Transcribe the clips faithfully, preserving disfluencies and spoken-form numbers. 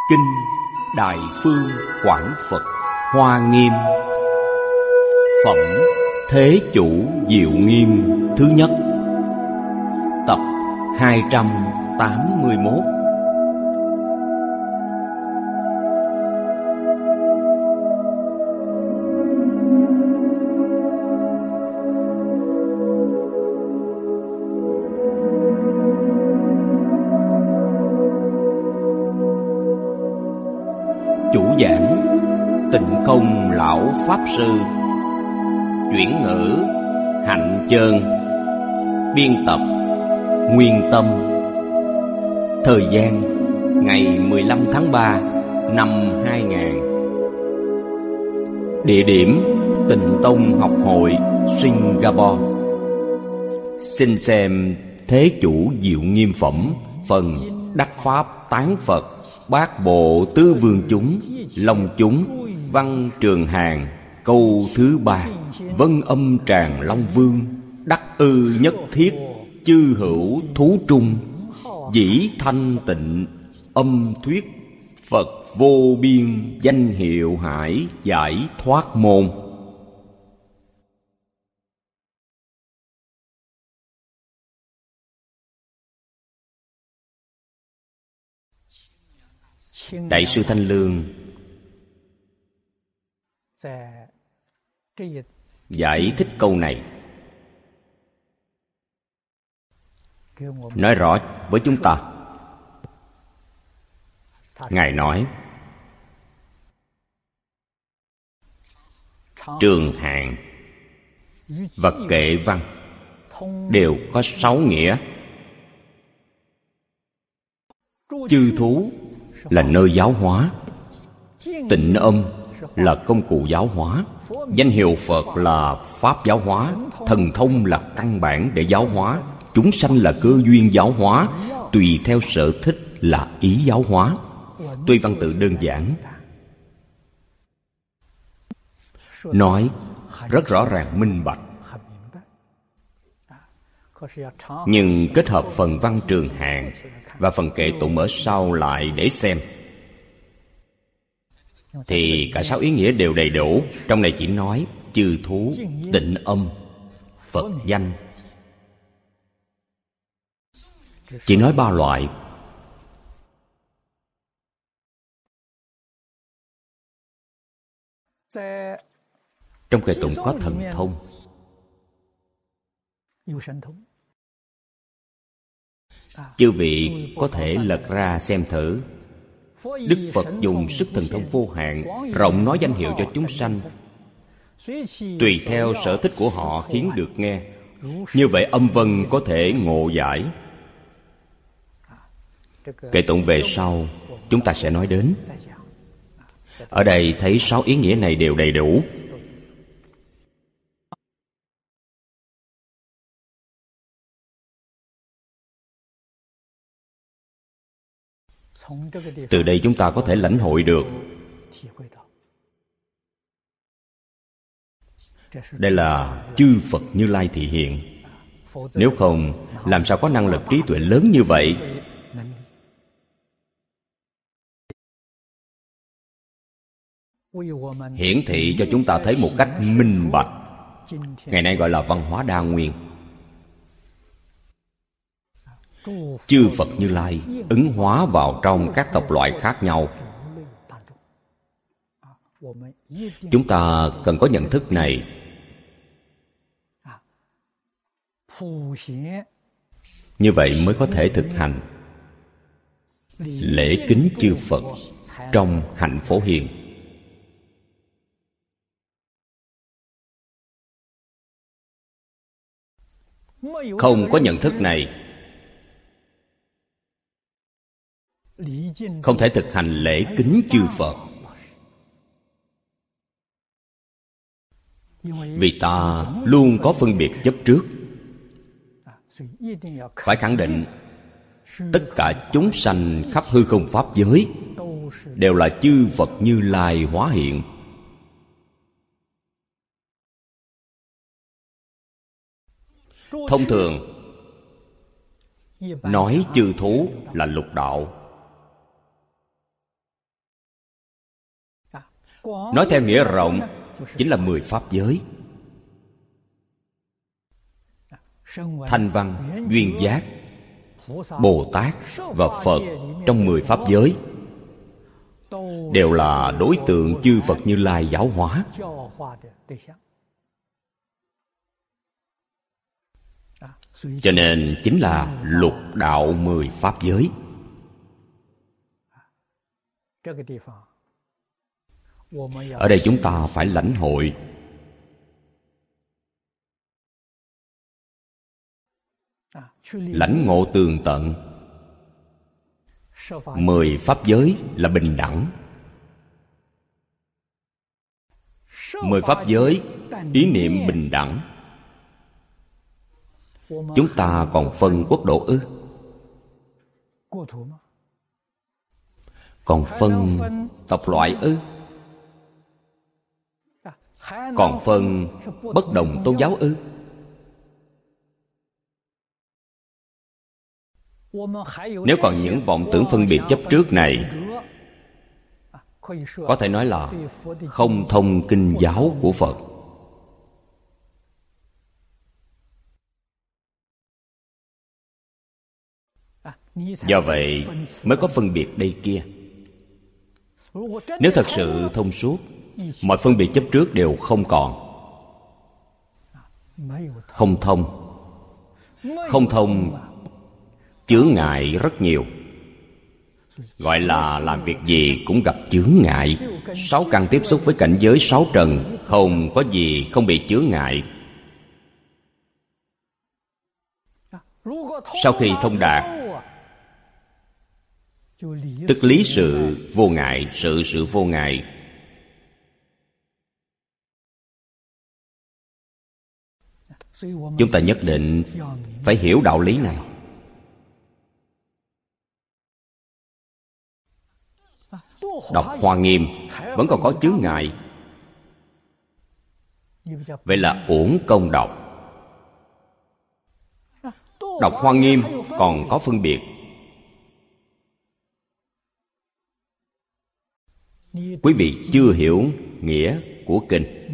Kinh Đại Phương Quảng Phật Hoa Nghiêm. Phẩm Thế Chủ Diệu Nghiêm thứ nhất. Tập hai trăm tám mươi mốt. Chủ giảng Tịnh Không Lão Pháp Sư. Chuyển ngữ Hạnh Chơn. Biên tập Nguyên Tâm. Thời gian ngày mười lăm tháng ba năm hai nghìn. Địa điểm Tịnh Tông Học Hội Singapore. Xin xem Thế Chủ Diệu Nghiêm Phẩm phần Đắc Pháp Tán Phật Bát Bộ Tứ Vương Chúng Long Chúng Văn Trường Hàng câu thứ ba. Vân âm tràng Long Vương đắc ư nhất thiết chư hữu thú trung dĩ thanh tịnh âm thuyết Phật vô biên danh hiệu hải giải thoát môn. Đại sư Thanh Lương giải thích câu này, nói rõ với chúng ta. Ngài nói Trường Hàng và Kệ Văn đều có sáu nghĩa. Chư thú là nơi giáo hóa, tịnh âm là công cụ giáo hóa, danh hiệu Phật là pháp giáo hóa, thần thông là căn bản để giáo hóa, chúng sanh là cơ duyên giáo hóa, tùy theo sở thích là ý giáo hóa. Tuy văn tự đơn giản, nói rất rõ ràng minh bạch, nhưng kết hợp phần văn Trường Hàng và phần kệ tụng ở sau lại để xem, thì cả sáu ý nghĩa đều đầy đủ. Trong này chỉ nói chư thú, tịnh âm, Phật danh, chỉ nói ba loại. Trong kệ tụng có thần thông. Chư vị có thể lật ra xem thử. Đức Phật dùng sức thần thông vô hạn, rộng nói danh hiệu cho chúng sanh, tùy theo sở thích của họ khiến được nghe. Như vậy âm vân có thể ngộ giải. Kệ tụng về sau chúng ta sẽ nói đến. Ở đây thấy sáu ý nghĩa này đều đầy đủ. Từ đây chúng ta có thể lãnh hội được. Đây là chư Phật Như Lai thị hiện. Nếu không, làm sao có năng lực trí tuệ lớn như vậy? Hiển thị cho chúng ta thấy một cách minh bạch. Ngày nay gọi là văn hóa đa nguyên. Chư Phật Như Lai ứng hóa vào trong các tộc loại khác nhau. Chúng ta cần có nhận thức này. Như vậy mới có thể thực hành lễ kính chư Phật trong hạnh Phổ Hiền. Không có nhận thức này, không thể thực hành lễ kính chư Phật. Vì ta luôn có phân biệt chấp trước. Phải khẳng định tất cả chúng sanh khắp hư không pháp giới đều là chư Phật Như Lai hóa hiện. Thông thường nói chư thú là lục đạo, Nói theo nghĩa rộng, chính là mười pháp giới. Thanh văn, duyên giác, Bồ Tát và Phật trong mười pháp giới đều là đối tượng chư Phật Như Lai giáo hóa. Cho nên chính là lục đạo mười pháp giới. Ở đây chúng ta phải lãnh hội. Lãnh ngộ tường tận. Mười pháp giới là bình đẳng. Mười pháp giới ý niệm bình đẳng. Chúng ta còn phân quốc độ ư? Còn phân tộc loại ư? Còn phân bất đồng tôn giáo ư? Nếu còn những vọng tưởng phân biệt chấp trước này, có thể nói là không thông kinh giáo của Phật. Do vậy mới có phân biệt đây kia. Nếu thật sự thông suốt, mọi phân biệt chấp trước đều không còn. Không thông. Không thông, chướng ngại rất nhiều. Gọi là làm việc gì cũng gặp chướng ngại. Sáu căn tiếp xúc với cảnh giới sáu trần, không có gì không bị chướng ngại. Sau khi thông đạt, tức lý sự vô ngại, sự sự vô ngại. Chúng ta nhất định phải hiểu đạo lý này. Đọc Hoa Nghiêm vẫn còn có chướng ngại, vậy là uổng công đọc. Đọc Hoa Nghiêm còn có phân biệt. Quý vị chưa hiểu nghĩa của kinh.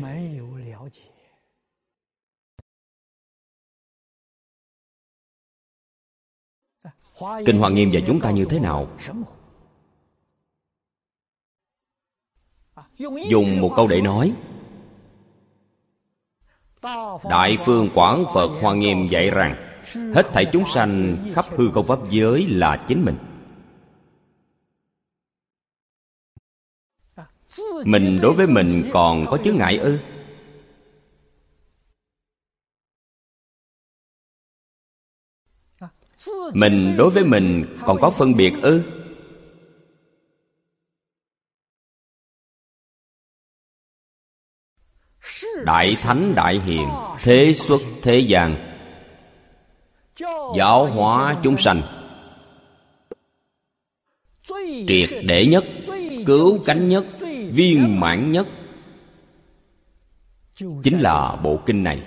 Kinh Hoa Nghiêm dạy chúng ta như thế nào? Dùng một câu để nói, Đại Phương Quảng Phật Hoa Nghiêm dạy rằng hết thảy chúng sanh khắp hư không pháp giới là chính mình. Mình đối với mình còn có chướng ngại ư? Mình đối với mình còn có phân biệt ư? Đại Thánh Đại Hiền thế xuất thế gian, giáo hóa chúng sanh, triệt để nhất, cứu cánh nhất, viên mãn nhất, chính là bộ kinh này.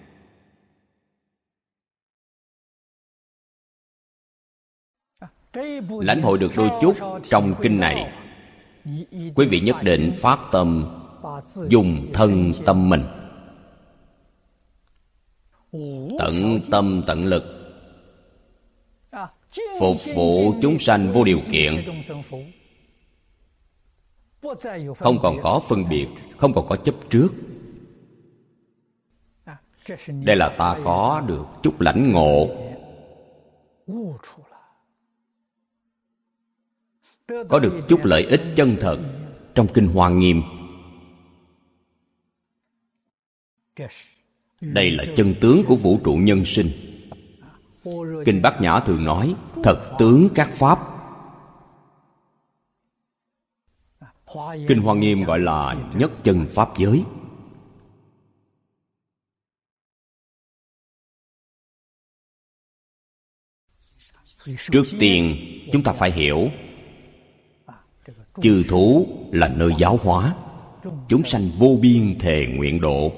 Lãnh hội được đôi chút trong kinh này, quý vị nhất định phát tâm dùng thân tâm mình, tận tâm tận lực phục vụ chúng sanh vô điều kiện, không còn có phân biệt, không còn có chấp trước. Đây là ta có được chút lãnh ngộ, có được chút lợi ích chân thật trong kinh Hoa Nghiêm. Đây là chân tướng của vũ trụ nhân sinh. Kinh Bát Nhã thường nói thật tướng các pháp. Kinh Hoa Nghiêm gọi là nhất chân pháp giới. Trước tiên chúng ta phải hiểu chư thú là nơi giáo hóa, chúng sanh vô biên thề nguyện độ.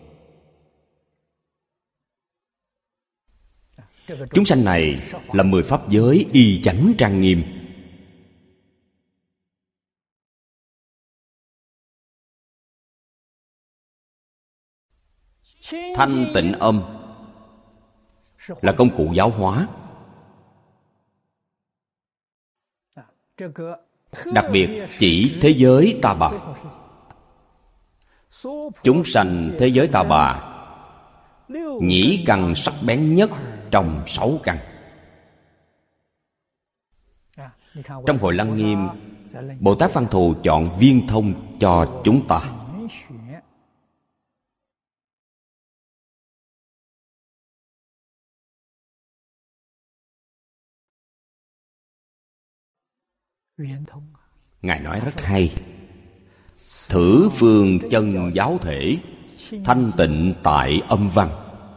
Chúng sanh này là mười pháp giới y chánh trang nghiêm. Thanh tịnh âm là công cụ giáo hóa. Đặc biệt chỉ thế giới ta bà. Chúng sanh thế giới ta bà, nhĩ căn sắc bén nhất trong sáu căn. Trong Hội Lăng Nghiêm, Bồ Tát Văn Thù chọn viên thông cho chúng ta. Ngài nói rất hay: thử phương chân giáo thể, thanh tịnh tại âm văn.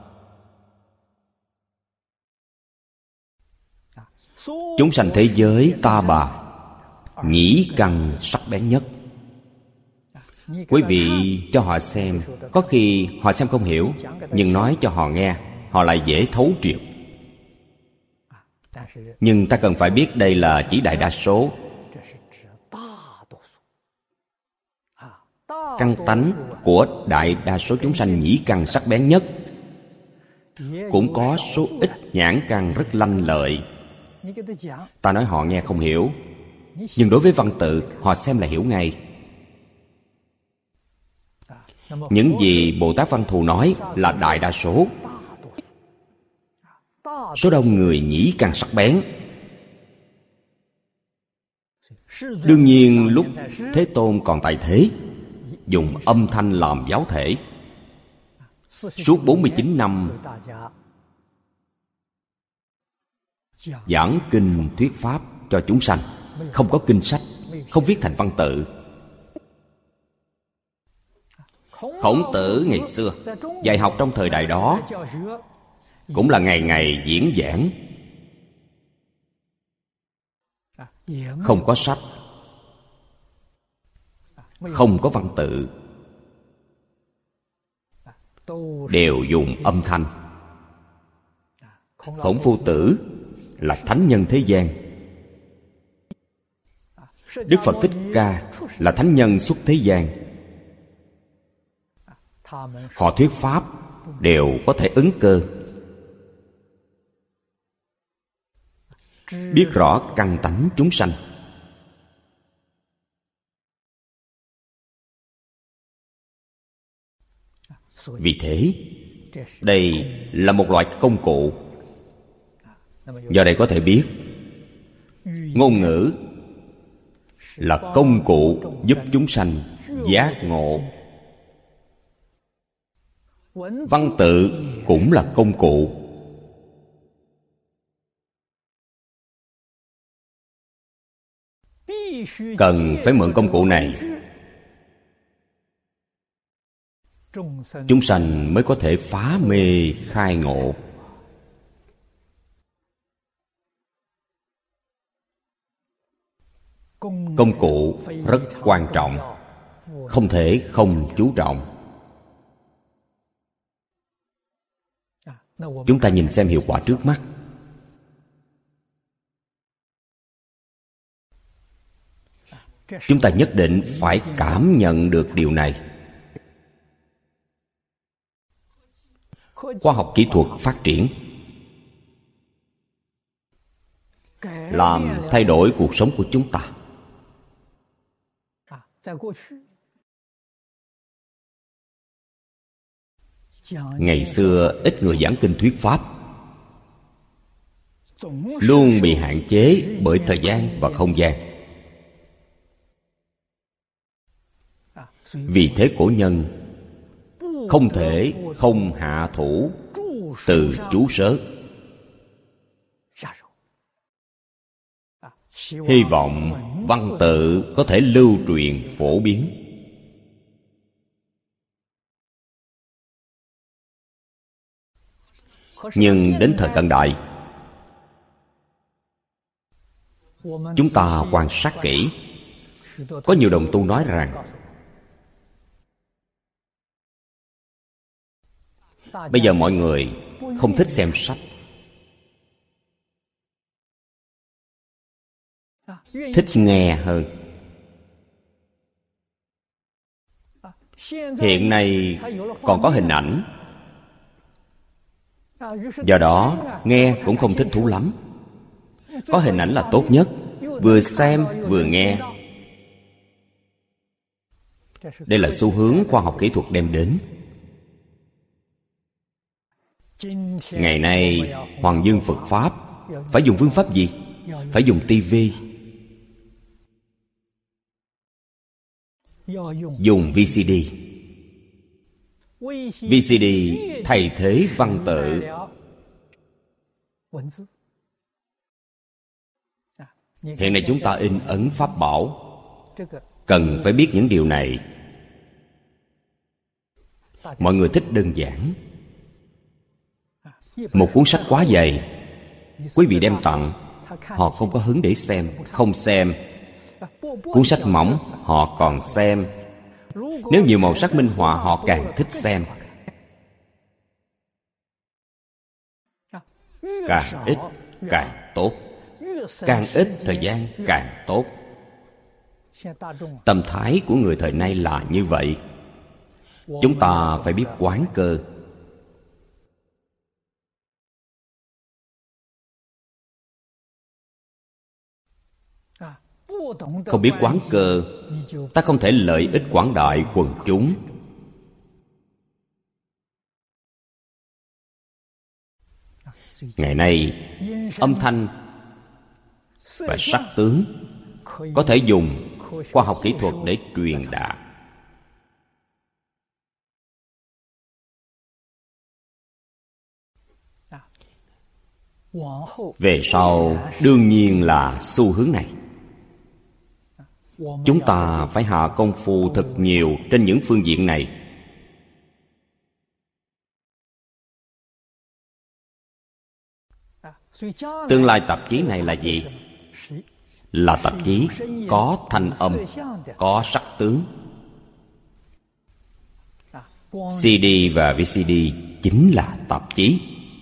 Chúng sanh thế giới ta bà, nhĩ căn sắc bén nhất. Quý vị cho họ xem, có khi họ xem không hiểu, nhưng nói cho họ nghe, họ lại dễ thấu triệt. Nhưng ta cần phải biết đây là chỉ đại đa số. Căn tánh của đại đa số chúng sanh nhĩ căn sắc bén nhất. Cũng có số ít nhãn căn rất lanh lợi. Ta nói họ nghe không hiểu, nhưng đối với văn tự họ xem là hiểu ngay. Những gì Bồ Tát Văn Thù nói là đại đa số. Số đông người nhĩ căn sắc bén. Đương nhiên lúc Thế Tôn còn tại thế, dùng âm thanh làm giáo thể. Suốt bốn mươi chín năm giảng kinh thuyết pháp cho chúng sanh. Không có kinh sách, không viết thành văn tự. Khổng Tử ngày xưa dạy học trong thời đại đó cũng là ngày ngày diễn giảng. Không có sách, không có văn tự, đều dùng âm thanh. Khổng Phu Tử là thánh nhân thế gian. Đức Phật Thích Ca là thánh nhân xuất thế gian. Họ thuyết pháp đều có thể ứng cơ, biết rõ căn tánh chúng sanh. Vì thế, đây là một loại công cụ. Do đây có thể biết, ngôn ngữ là công cụ giúp chúng sanh giác ngộ. Văn tự cũng là công cụ. Cần phải mượn công cụ này, chúng sanh mới có thể phá mê khai ngộ. Công cụ rất quan trọng, không thể không chú trọng. Chúng ta nhìn xem hiệu quả trước mắt. Chúng ta nhất định phải cảm nhận được điều này. Khoa học kỹ thuật phát triển, làm thay đổi cuộc sống của chúng ta. Ngày xưa ít người giảng kinh thuyết pháp, luôn bị hạn chế bởi thời gian và không gian. Vì thế cổ nhân không thể không hạ thủ từ chú sớ. Hy vọng văn tự có thể lưu truyền phổ biến. Nhưng đến thời cận đại, chúng ta quan sát kỹ, có nhiều đồng tu nói rằng bây giờ mọi người không thích xem sách, thích nghe hơn. Hiện nay còn có hình ảnh, Do đó nghe cũng không thích thú lắm. Có hình ảnh là tốt nhất, vừa xem vừa nghe. Đây là xu hướng khoa học kỹ thuật đem đến. Ngày nay Hoàng Dương Phật Pháp phải dùng phương pháp gì? Phải dùng tivi, dùng vê xê đê. vê xê đê thay thế văn tự. Hiện nay chúng ta in ấn pháp bảo, cần phải biết những điều này. Mọi người thích đơn giản. Một cuốn sách quá dày, quý vị đem tặng, họ không có hứng để xem, không xem. Cuốn sách mỏng, họ còn xem. Nếu nhiều màu sắc minh họa, họ càng thích xem. Càng ít càng tốt, càng ít thời gian càng tốt. Tâm thái của người thời nay là như vậy. Chúng ta phải biết quán cơ. Không biết quán cơ, ta không thể lợi ích quảng đại quần chúng. Ngày nay âm thanh và sắc tướng có thể dùng khoa học kỹ thuật để truyền đạt. Về sau đương nhiên là xu hướng này. Chúng ta phải hạ công phu thật nhiều trên những phương diện này. Tương lai tạp chí này là gì? Là tạp chí có thanh âm, có sắc tướng. xê đê và vê xê đê chính là tạp chí.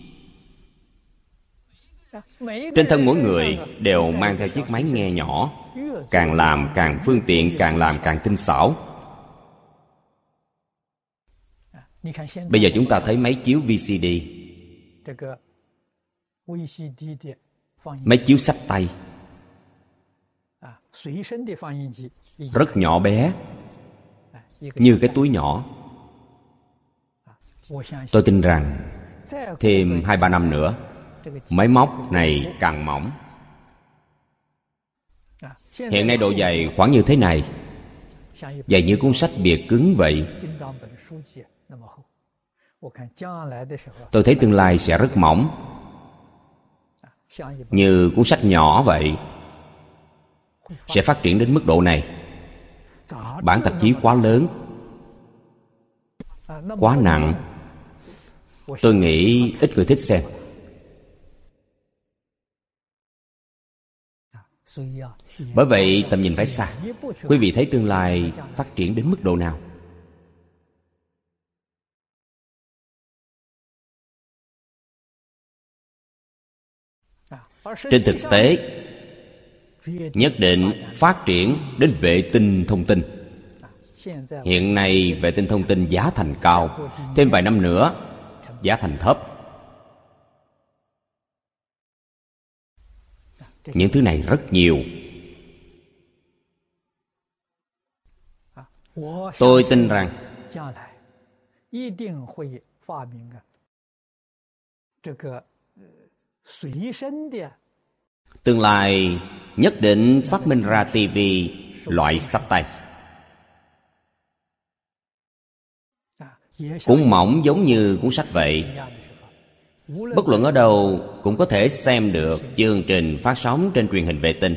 Trên thân mỗi người đều mang theo chiếc máy nghe nhỏ. Càng làm càng phương tiện, càng làm càng tinh xảo. Bây giờ chúng ta thấy máy chiếu vê xê đê, máy chiếu xách tay, rất nhỏ bé, như cái túi nhỏ. Tôi tin rằng thêm hai ba năm nữa, máy móc này càng mỏng. Hiện nay độ dày khoảng như thế này, dày như cuốn sách bìa cứng vậy. Tôi thấy tương lai sẽ rất mỏng, như cuốn sách nhỏ vậy. Sẽ phát triển đến mức độ này. Bản tạp chí quá lớn, quá nặng, tôi nghĩ ít người thích xem. Bởi vậy tầm nhìn phải xa. Quý vị thấy tương lai phát triển đến mức độ nào? Trên thực tế, nhất định phát triển đến vệ tinh thông tin. Hiện nay vệ tinh thông tin giá thành cao, thêm vài năm nữa giá thành thấp. Những thứ này rất nhiều. Tôi tin rằng tương lai nhất định phát minh ra tivi loại xách tay, cũng mỏng giống như cuốn sách vậy. Bất luận ở đâu cũng có thể xem được chương trình phát sóng trên truyền hình vệ tinh.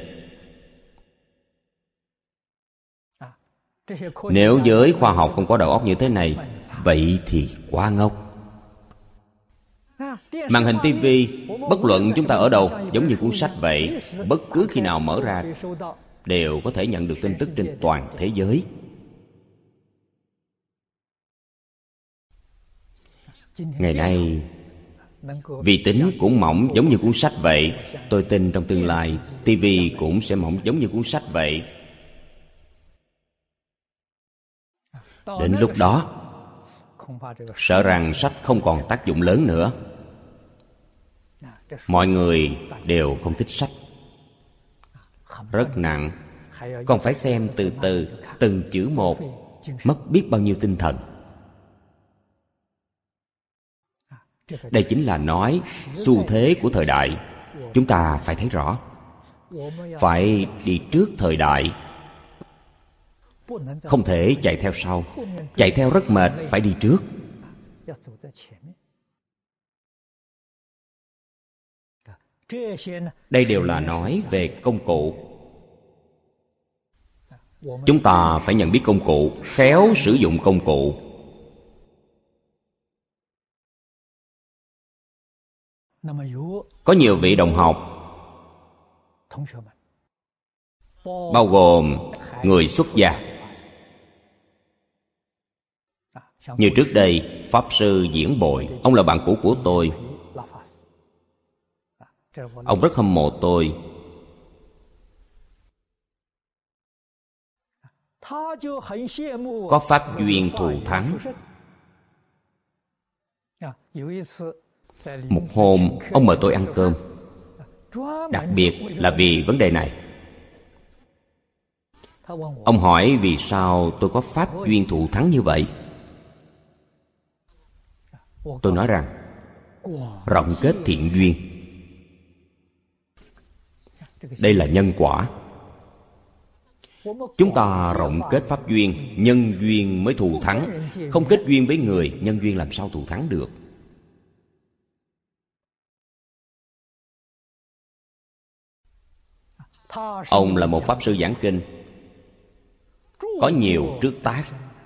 Nếu giới khoa học không có đầu óc như thế này, vậy thì quá ngốc. Màn hình tivi, bất luận chúng ta ở đâu, giống như cuốn sách vậy. Bất cứ khi nào mở ra, đều có thể nhận được tin tức trên toàn thế giới. Ngày nay, vi tính cũng mỏng giống như cuốn sách vậy. Tôi tin trong tương lai, tivi cũng sẽ mỏng giống như cuốn sách vậy. Đến lúc đó, sợ rằng sách không còn tác dụng lớn nữa. Mọi người đều không thích sách, rất nặng, còn phải xem từ từ, từng chữ một, mất biết bao nhiêu tinh thần. Đây chính là nói xu thế của thời đại. Chúng ta phải thấy rõ, phải đi trước thời đại, không thể chạy theo sau. Chạy theo rất mệt, phải đi trước. Đây đều là nói về công cụ. Chúng ta phải nhận biết công cụ, khéo sử dụng công cụ. Có nhiều vị đồng học, bao gồm người xuất gia. Như trước đây, Pháp Sư Diễn Bội, ông là bạn cũ của tôi. Ông rất hâm mộ tôi. Có pháp duyên thù thắng. Một hôm, ông mời tôi ăn cơm, đặc biệt là vì vấn đề này. Ông hỏi vì sao tôi có pháp duyên thù thắng như vậy. Tôi nói rằng rộng kết thiện duyên. Đây là nhân quả. Chúng ta rộng kết pháp duyên, nhân duyên mới thù thắng. Không kết duyên với người, nhân duyên làm sao thù thắng được? Ông là một pháp sư giảng kinh, có nhiều trước tác,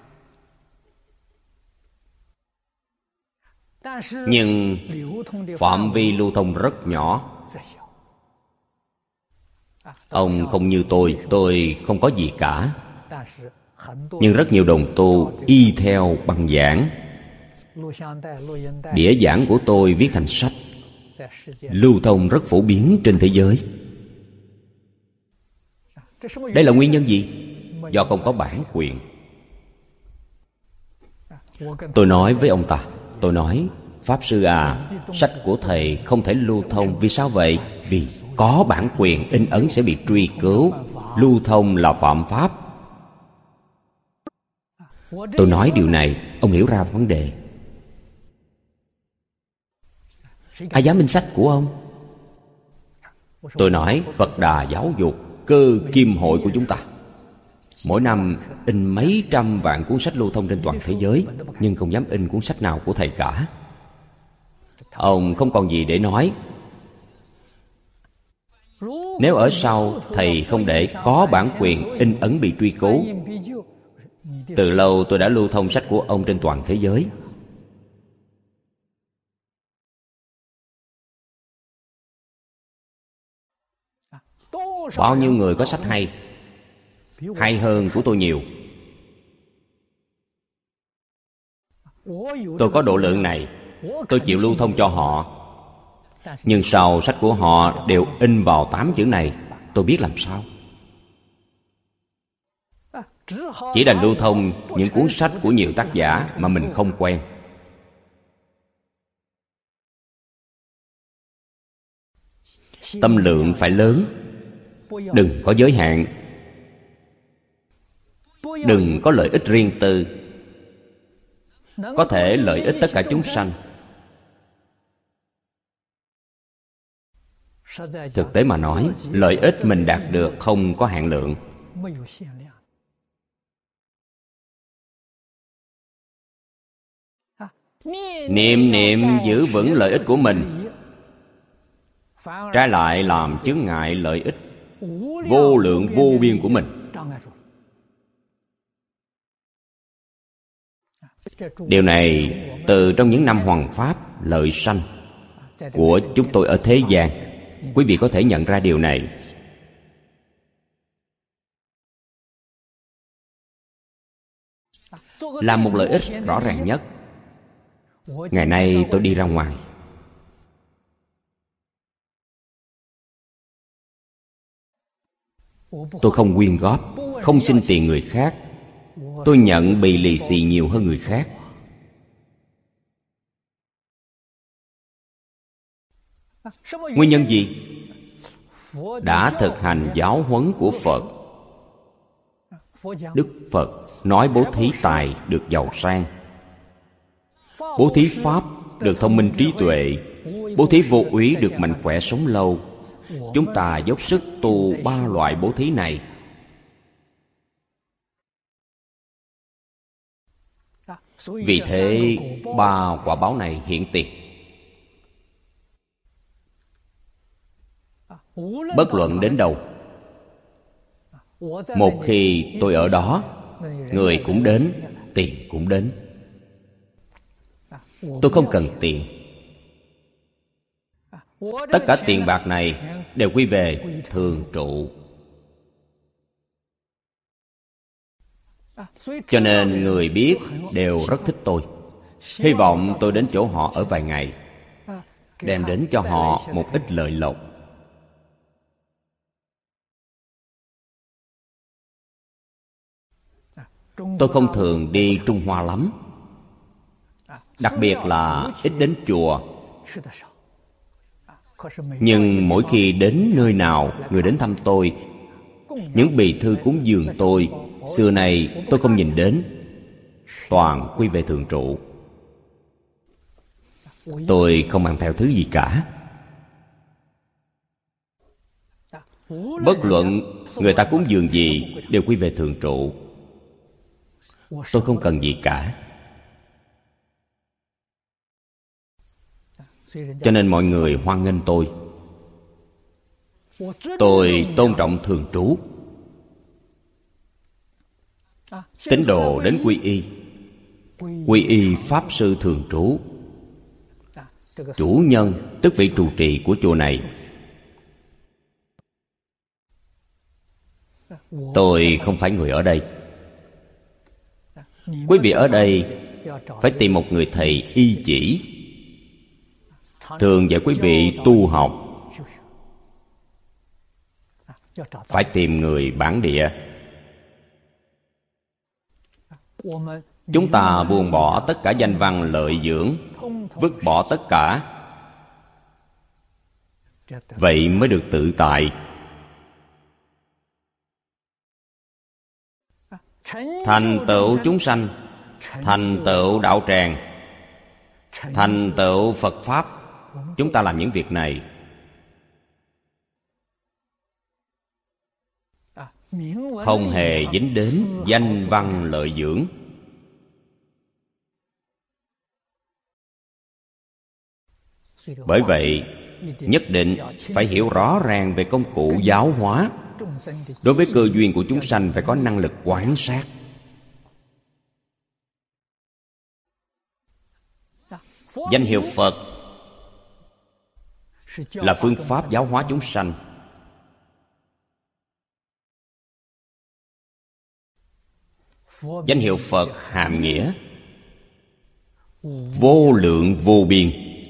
nhưng phạm vi lưu thông rất nhỏ. Ông không như tôi, tôi không có gì cả. Nhưng rất nhiều đồng tu y theo băng giảng. Đĩa giảng của tôi viết thành sách, lưu thông rất phổ biến trên thế giới. Đây là nguyên nhân gì? Do không có bản quyền. Tôi nói với ông ta, tôi nói, Pháp Sư à, sách của thầy không thể lưu thông. Vì sao vậy? Vì có bản quyền, in ấn sẽ bị truy cứu. Lưu thông là phạm pháp. Tôi nói điều này, ông hiểu ra vấn đề. Ai dám in sách của ông? Tôi nói, Phật Đà Giáo dục, Cơ Kim Hội của chúng ta mỗi năm in mấy trăm vạn cuốn sách lưu thông trên toàn thế giới, nhưng không dám in cuốn sách nào của thầy cả. Ông không còn gì để nói. Nếu ở sau thầy không để có bản quyền, in ấn bị truy cứu. Từ lâu tôi đã lưu thông sách của ông trên toàn thế giới. Bao nhiêu người có sách hay, hay hơn của tôi nhiều. Tôi có độ lượng này, tôi chịu lưu thông cho họ. Nhưng sau sách của họ đều in vào tám chữ này, tôi biết làm sao. Chỉ đành lưu thông những cuốn sách của nhiều tác giả mà mình không quen. Tâm lượng phải lớn, đừng có giới hạn, đừng có lợi ích riêng tư, có thể lợi ích tất cả chúng sanh. Thực tế mà nói, lợi ích mình đạt được không có hạn lượng. Niệm niệm giữ vững lợi ích của mình, trái lại làm chướng ngại lợi ích vô lượng vô biên của mình. Điều này từ trong những năm hoằng pháp lợi sanh của chúng tôi ở thế gian, quý vị có thể nhận ra điều này. Làm một lợi ích rõ ràng nhất. Ngày nay tôi đi ra ngoài, tôi không quyên góp, không xin tiền người khác. Tôi nhận bì lì xì nhiều hơn người khác. Nguyên nhân gì? Đã thực hành giáo huấn của Phật. Đức Phật nói bố thí tài được giàu sang, bố thí pháp được thông minh trí tuệ, bố thí vô úy được mạnh khỏe sống lâu. Chúng ta dốc sức tu ba loại bố thí này. Vì thế ba quả báo này hiện tiền. Bất luận đến đâu, một khi tôi ở đó, người cũng đến, tiền cũng đến. Tôi không cần tiền. Tất cả tiền bạc này đều quy về thường trụ. Cho nên người biết đều rất thích tôi. Hy vọng tôi đến chỗ họ ở vài ngày, đem đến cho họ một ít lợi lộc. Tôi không thường đi Trung Hoa lắm, đặc biệt là ít đến chùa. Nhưng mỗi khi đến nơi nào, người đến thăm tôi, những bì thư cúng dường tôi, xưa nay tôi không nhìn đến, toàn quy về thường trụ. Tôi không mang theo thứ gì cả. Bất luận người ta cúng dường gì đều quy về thường trụ. Tôi không cần gì cả. Cho nên mọi người hoan nghênh tôi. Tôi tôn trọng thường trú. Tín đồ đến quy y, quy y pháp sư thường trú. Chủ nhân tức vị trụ trì của chùa này. Tôi không phải người ở đây. Quý vị ở đây phải tìm một người thầy y chỉ, thường dạy quý vị tu học. Phải tìm người bản địa. Chúng ta buông bỏ tất cả danh văn lợi dưỡng, vứt bỏ tất cả, vậy mới được tự tại. Thành tựu chúng sanh, thành tựu đạo tràng, thành tựu Phật Pháp. Chúng ta làm những việc này. Không hề dính đến danh văn lợi dưỡng. Bởi vậy, nhất định phải hiểu rõ ràng về công cụ giáo hóa. Đối với cơ duyên của chúng sanh phải có năng lực quan sát. Danh hiệu Phật là phương pháp giáo hóa chúng sanh. Danh hiệu Phật hàm nghĩa vô lượng vô biên.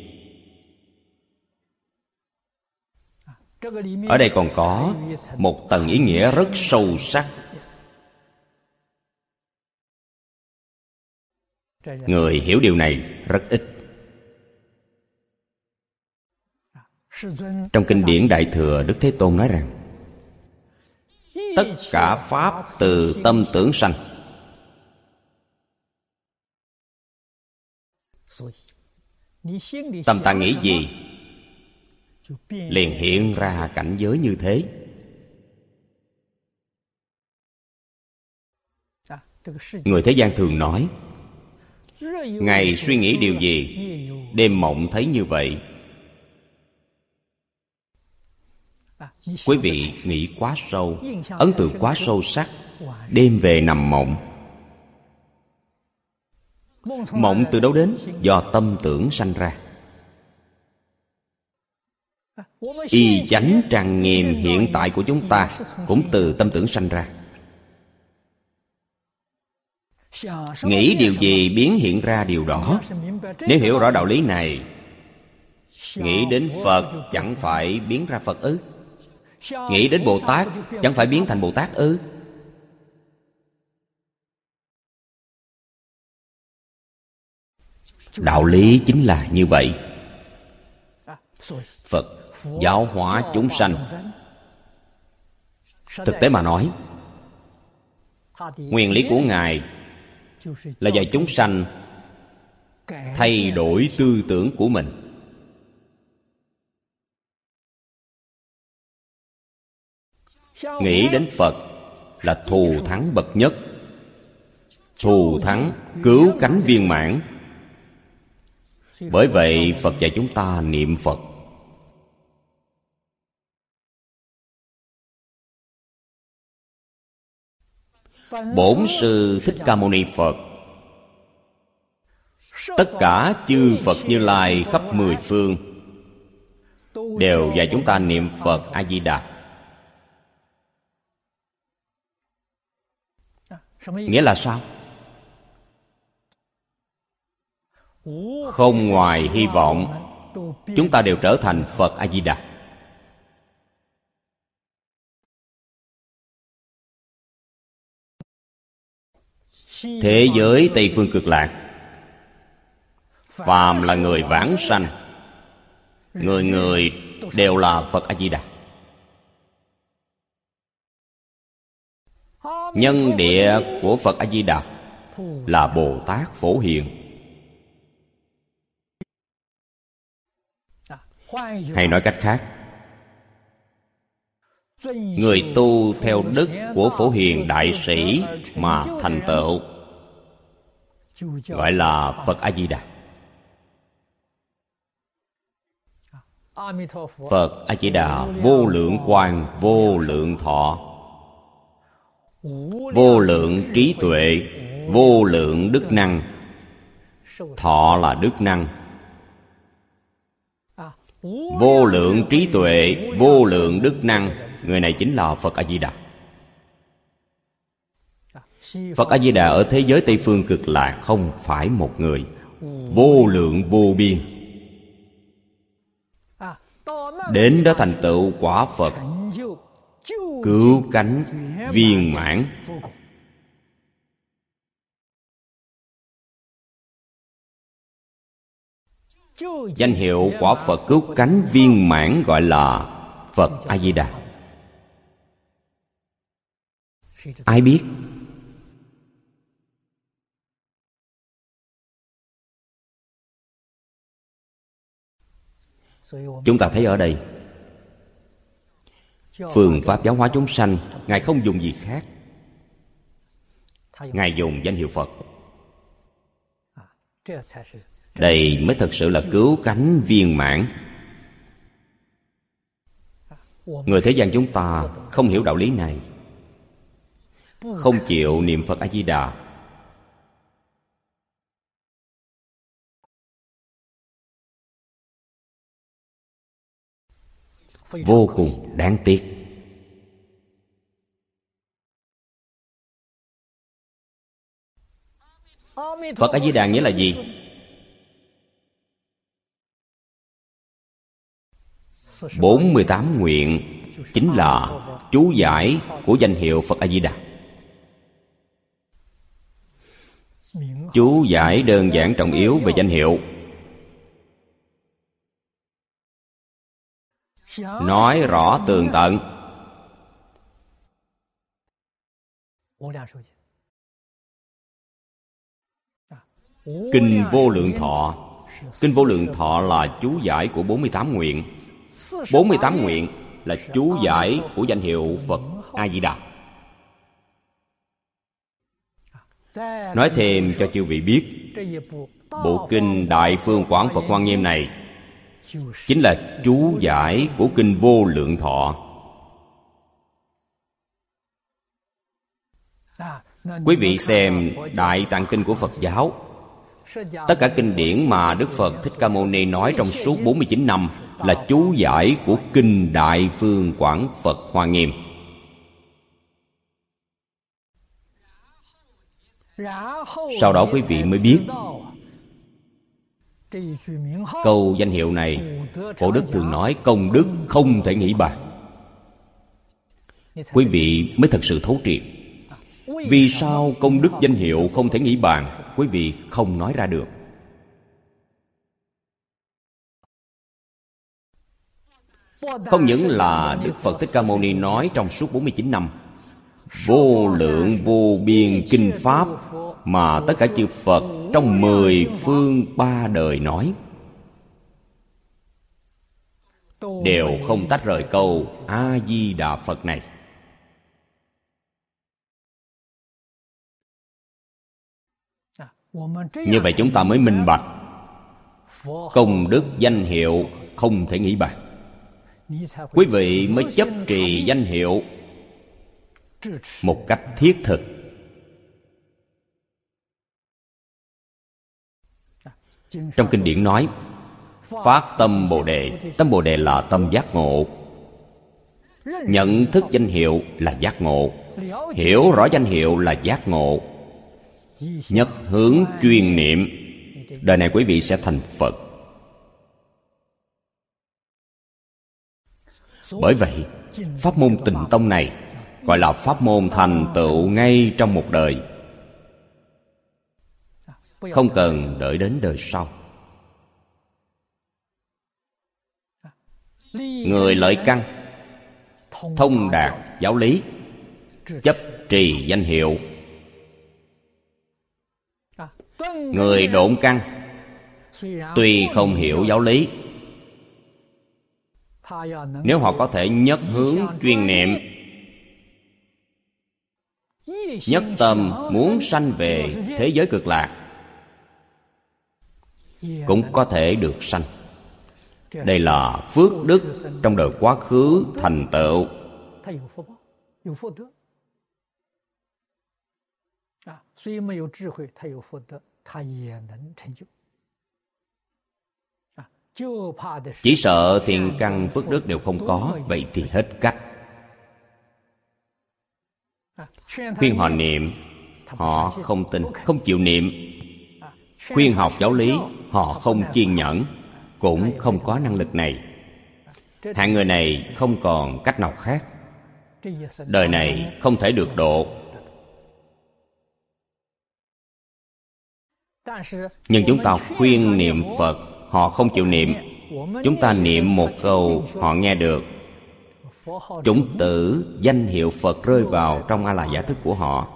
Ở đây còn có một tầng ý nghĩa rất sâu sắc. Người hiểu điều này rất ít. Trong kinh điển Đại Thừa, Đức Thế Tôn nói rằng tất cả pháp từ tâm tưởng sanh. Tâm ta nghĩ gì liền hiện ra cảnh giới như thế. Người thế gian thường nói ngày suy nghĩ điều gì, đêm mộng thấy như vậy. Quý vị nghĩ quá sâu, ấn tượng quá sâu sắc, đêm về nằm mộng. Mộng từ đâu đến? Do tâm tưởng sanh ra. Y chánh tràng nghiêm hiện tại của chúng ta cũng từ tâm tưởng sanh ra. Nghĩ điều gì biến hiện ra điều đó. Nếu hiểu rõ đạo lý này, nghĩ đến Phật chẳng phải biến ra Phật ư? Nghĩ đến Bồ Tát chẳng phải biến thành Bồ Tát ư? Đạo lý chính là như vậy. Phật giáo hóa chúng sanh. Thực tế mà nói, nguyên lý của Ngài là dạy chúng sanh thay đổi tư tưởng của mình. Nghĩ đến Phật là thù thắng bậc nhất, thù thắng cứu cánh viên mãn. Bởi vậy Phật dạy chúng ta niệm Phật. Bổn Sư Thích Ca Mâu Ni Phật, tất cả chư Phật Như Lai khắp mười phương đều dạy chúng ta niệm Phật A-di-đà. Nghĩa là sao? Không ngoài hy vọng chúng ta đều trở thành Phật A-di-đà. Thế giới Tây Phương Cực Lạc, phàm là người vãng sanh, người người đều là Phật A-di-đà. Nhân địa của Phật A-di-đà là Bồ Tát Phổ Hiền. Hay nói cách khác, người tu theo đức của Phổ Hiền Đại Sĩ mà thành tựu gọi là Phật A-di-đà. Phật A-di-đà vô lượng quang, vô lượng thọ, vô lượng trí tuệ, vô lượng đức năng. Thọ là đức năng. Vô lượng trí tuệ, vô lượng đức năng, người này chính là Phật A-di-đà. Phật A-di-đà ở thế giới Tây Phương Cực Lạc không phải một người, vô lượng vô biên. Đến đó thành tựu quả Phật, cứu cánh viên mãn. Danh hiệu quả Phật cứu cánh viên mãn gọi là Phật A-di-đà. Ai biết? Chúng ta thấy ở đây, phương pháp giáo hóa chúng sanh, Ngài không dùng gì khác. Ngài dùng danh hiệu Phật. Đây mới thật sự là cứu cánh viên mãn. Người thế gian chúng ta không hiểu đạo lý này, không chịu niệm Phật A-di-đà, vô cùng đáng tiếc. Phật A-di-đà nghĩa là gì? bốn mươi tám nguyện chính là chú giải của danh hiệu Phật A-di-đà. Chú giải đơn giản trọng yếu về danh hiệu, nói rõ tường tận. Kinh Vô Lượng Thọ, Kinh Vô Lượng Thọ là chú giải của bốn mươi tám nguyện. bốn mươi tám nguyện là chú giải của danh hiệu Phật A-di-đà. Nói thêm cho chư vị biết, bộ kinh Đại Phương Quảng Phật Hoa Nghiêm này chính là chú giải của Kinh Vô Lượng Thọ. Quý vị xem Đại Tạng Kinh của Phật giáo, tất cả kinh điển mà Đức Phật Thích Ca Mâu Ni nói trong suốt bốn mươi chín năm là chú giải của Kinh Đại Phương Quảng Phật Hoa Nghiêm. Sau đó quý vị mới biết câu danh hiệu này, Phổ Đức thường nói công đức không thể nghĩ bàn. Quý vị mới thật sự thấu triệt. Vì sao công đức danh hiệu không thể nghĩ bàn? Quý vị không nói ra được. Không những là Đức Phật Thích Ca Mâu Ni nói trong suốt bốn mươi chín năm vô lượng vô biên kinh pháp, mà tất cả chư Phật trong mười phương ba đời nói, đều không tách rời câu A-di-đà Phật này. Như vậy chúng ta mới minh bạch công đức danh hiệu không thể nghĩ bàn. Quý vị mới chấp trì danh hiệu một cách thiết thực. Trong kinh điển nói, phát tâm Bồ Đề. Tâm Bồ Đề là tâm giác ngộ. Nhận thức danh hiệu là giác ngộ. Hiểu rõ danh hiệu là giác ngộ. Nhất hướng chuyên niệm, đời này quý vị sẽ thành Phật. Bởi vậy, pháp môn Tịnh Tông này gọi là pháp môn thành tựu ngay trong một đời, không cần đợi đến đời sau. Người lợi căn, thông đạt giáo lý, chấp trì danh hiệu. Người độn căn, tuy không hiểu giáo lý, nếu họ có thể nhất hướng chuyên niệm, nhất tâm muốn sanh về thế giới cực lạc, cũng có thể được sanh. Đây là phước đức trong đời quá khứ thành tựu. Chỉ sợ thiện căn phước đức đều không có, vậy thì hết cách. Khuyên họ niệm, họ không tin, không chịu niệm. Khuyên học giáo lý, họ không kiên nhẫn, cũng không có năng lực này. Hạng người này không còn cách nào khác, đời này không thể được độ. Nhưng chúng ta khuyên niệm Phật, họ không chịu niệm. Chúng ta niệm một câu, họ nghe được. Chủng tử danh hiệu Phật rơi vào trong A La Giả thức của họ.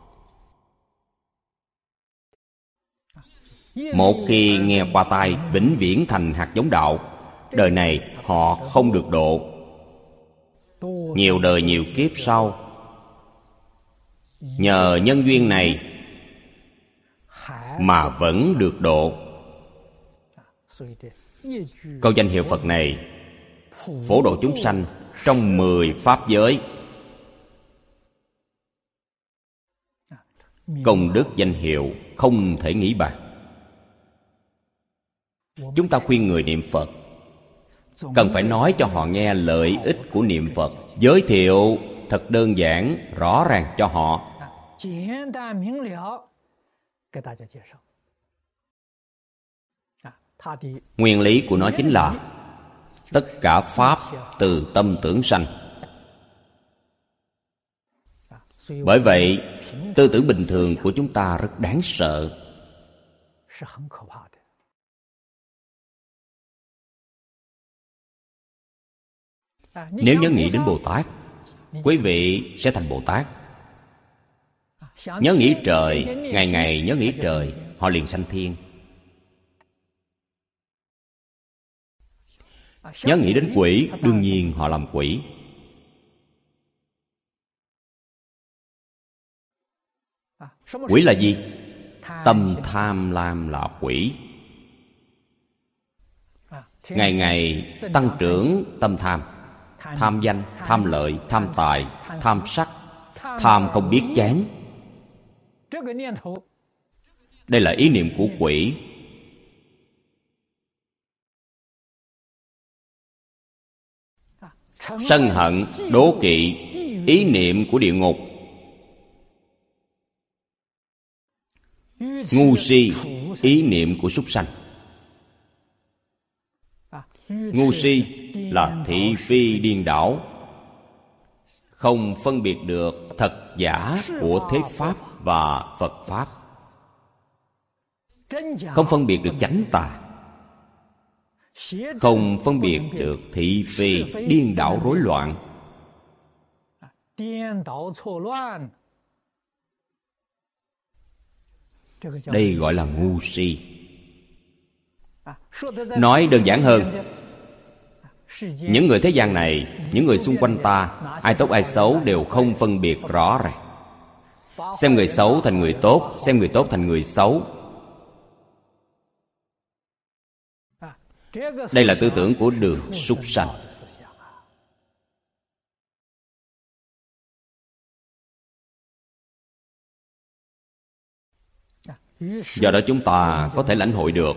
Một khi nghe qua tai, vĩnh viễn thành hạt giống đạo. Đời này họ không được độ. Nhiều đời nhiều kiếp sau, nhờ nhân duyên này mà vẫn được độ. Câu danh hiệu Phật này phổ độ chúng sanh trong mười pháp giới. Công đức danh hiệu không thể nghĩ bàn. Chúng ta khuyên người niệm Phật, cần phải nói cho họ nghe lợi ích của niệm Phật, giới thiệu thật đơn giản, rõ ràng cho họ. Nguyên lý của nó chính là tất cả pháp từ tâm tưởng sanh. Bởi vậy, tư tưởng bình thường của chúng ta rất đáng sợ. Nếu nhớ nghĩ đến Bồ Tát, quý vị sẽ thành Bồ Tát. Nhớ nghĩ trời, ngày ngày nhớ nghĩ trời, họ liền sanh thiên. Nhớ nghĩ đến quỷ, đương nhiên họ làm quỷ. Quỷ là gì? Tâm tham lam là quỷ. Ngày ngày tăng trưởng tâm tham. Tham danh, tham lợi, tham tài, tham sắc, tham không biết chán. Đây là ý niệm của quỷ. Sân hận, đố kỵ, ý niệm của địa ngục. Ngu si, ý niệm của súc sanh. Ngu si là thị phi điên đảo, không phân biệt được thật giả của thế pháp và Phật pháp, không phân biệt được chánh tà. không phân biệt được thị phi, điên đảo rối loạn. Đây gọi là ngu si. Nói đơn giản hơn, những người thế gian này, những người xung quanh ta, ai tốt ai xấu đều không phân biệt rõ ràng. Xem người xấu thành người tốt, xem người tốt thành người xấu. Đây là tư tưởng của đường súc sanh. Do đó chúng ta có thể lãnh hội được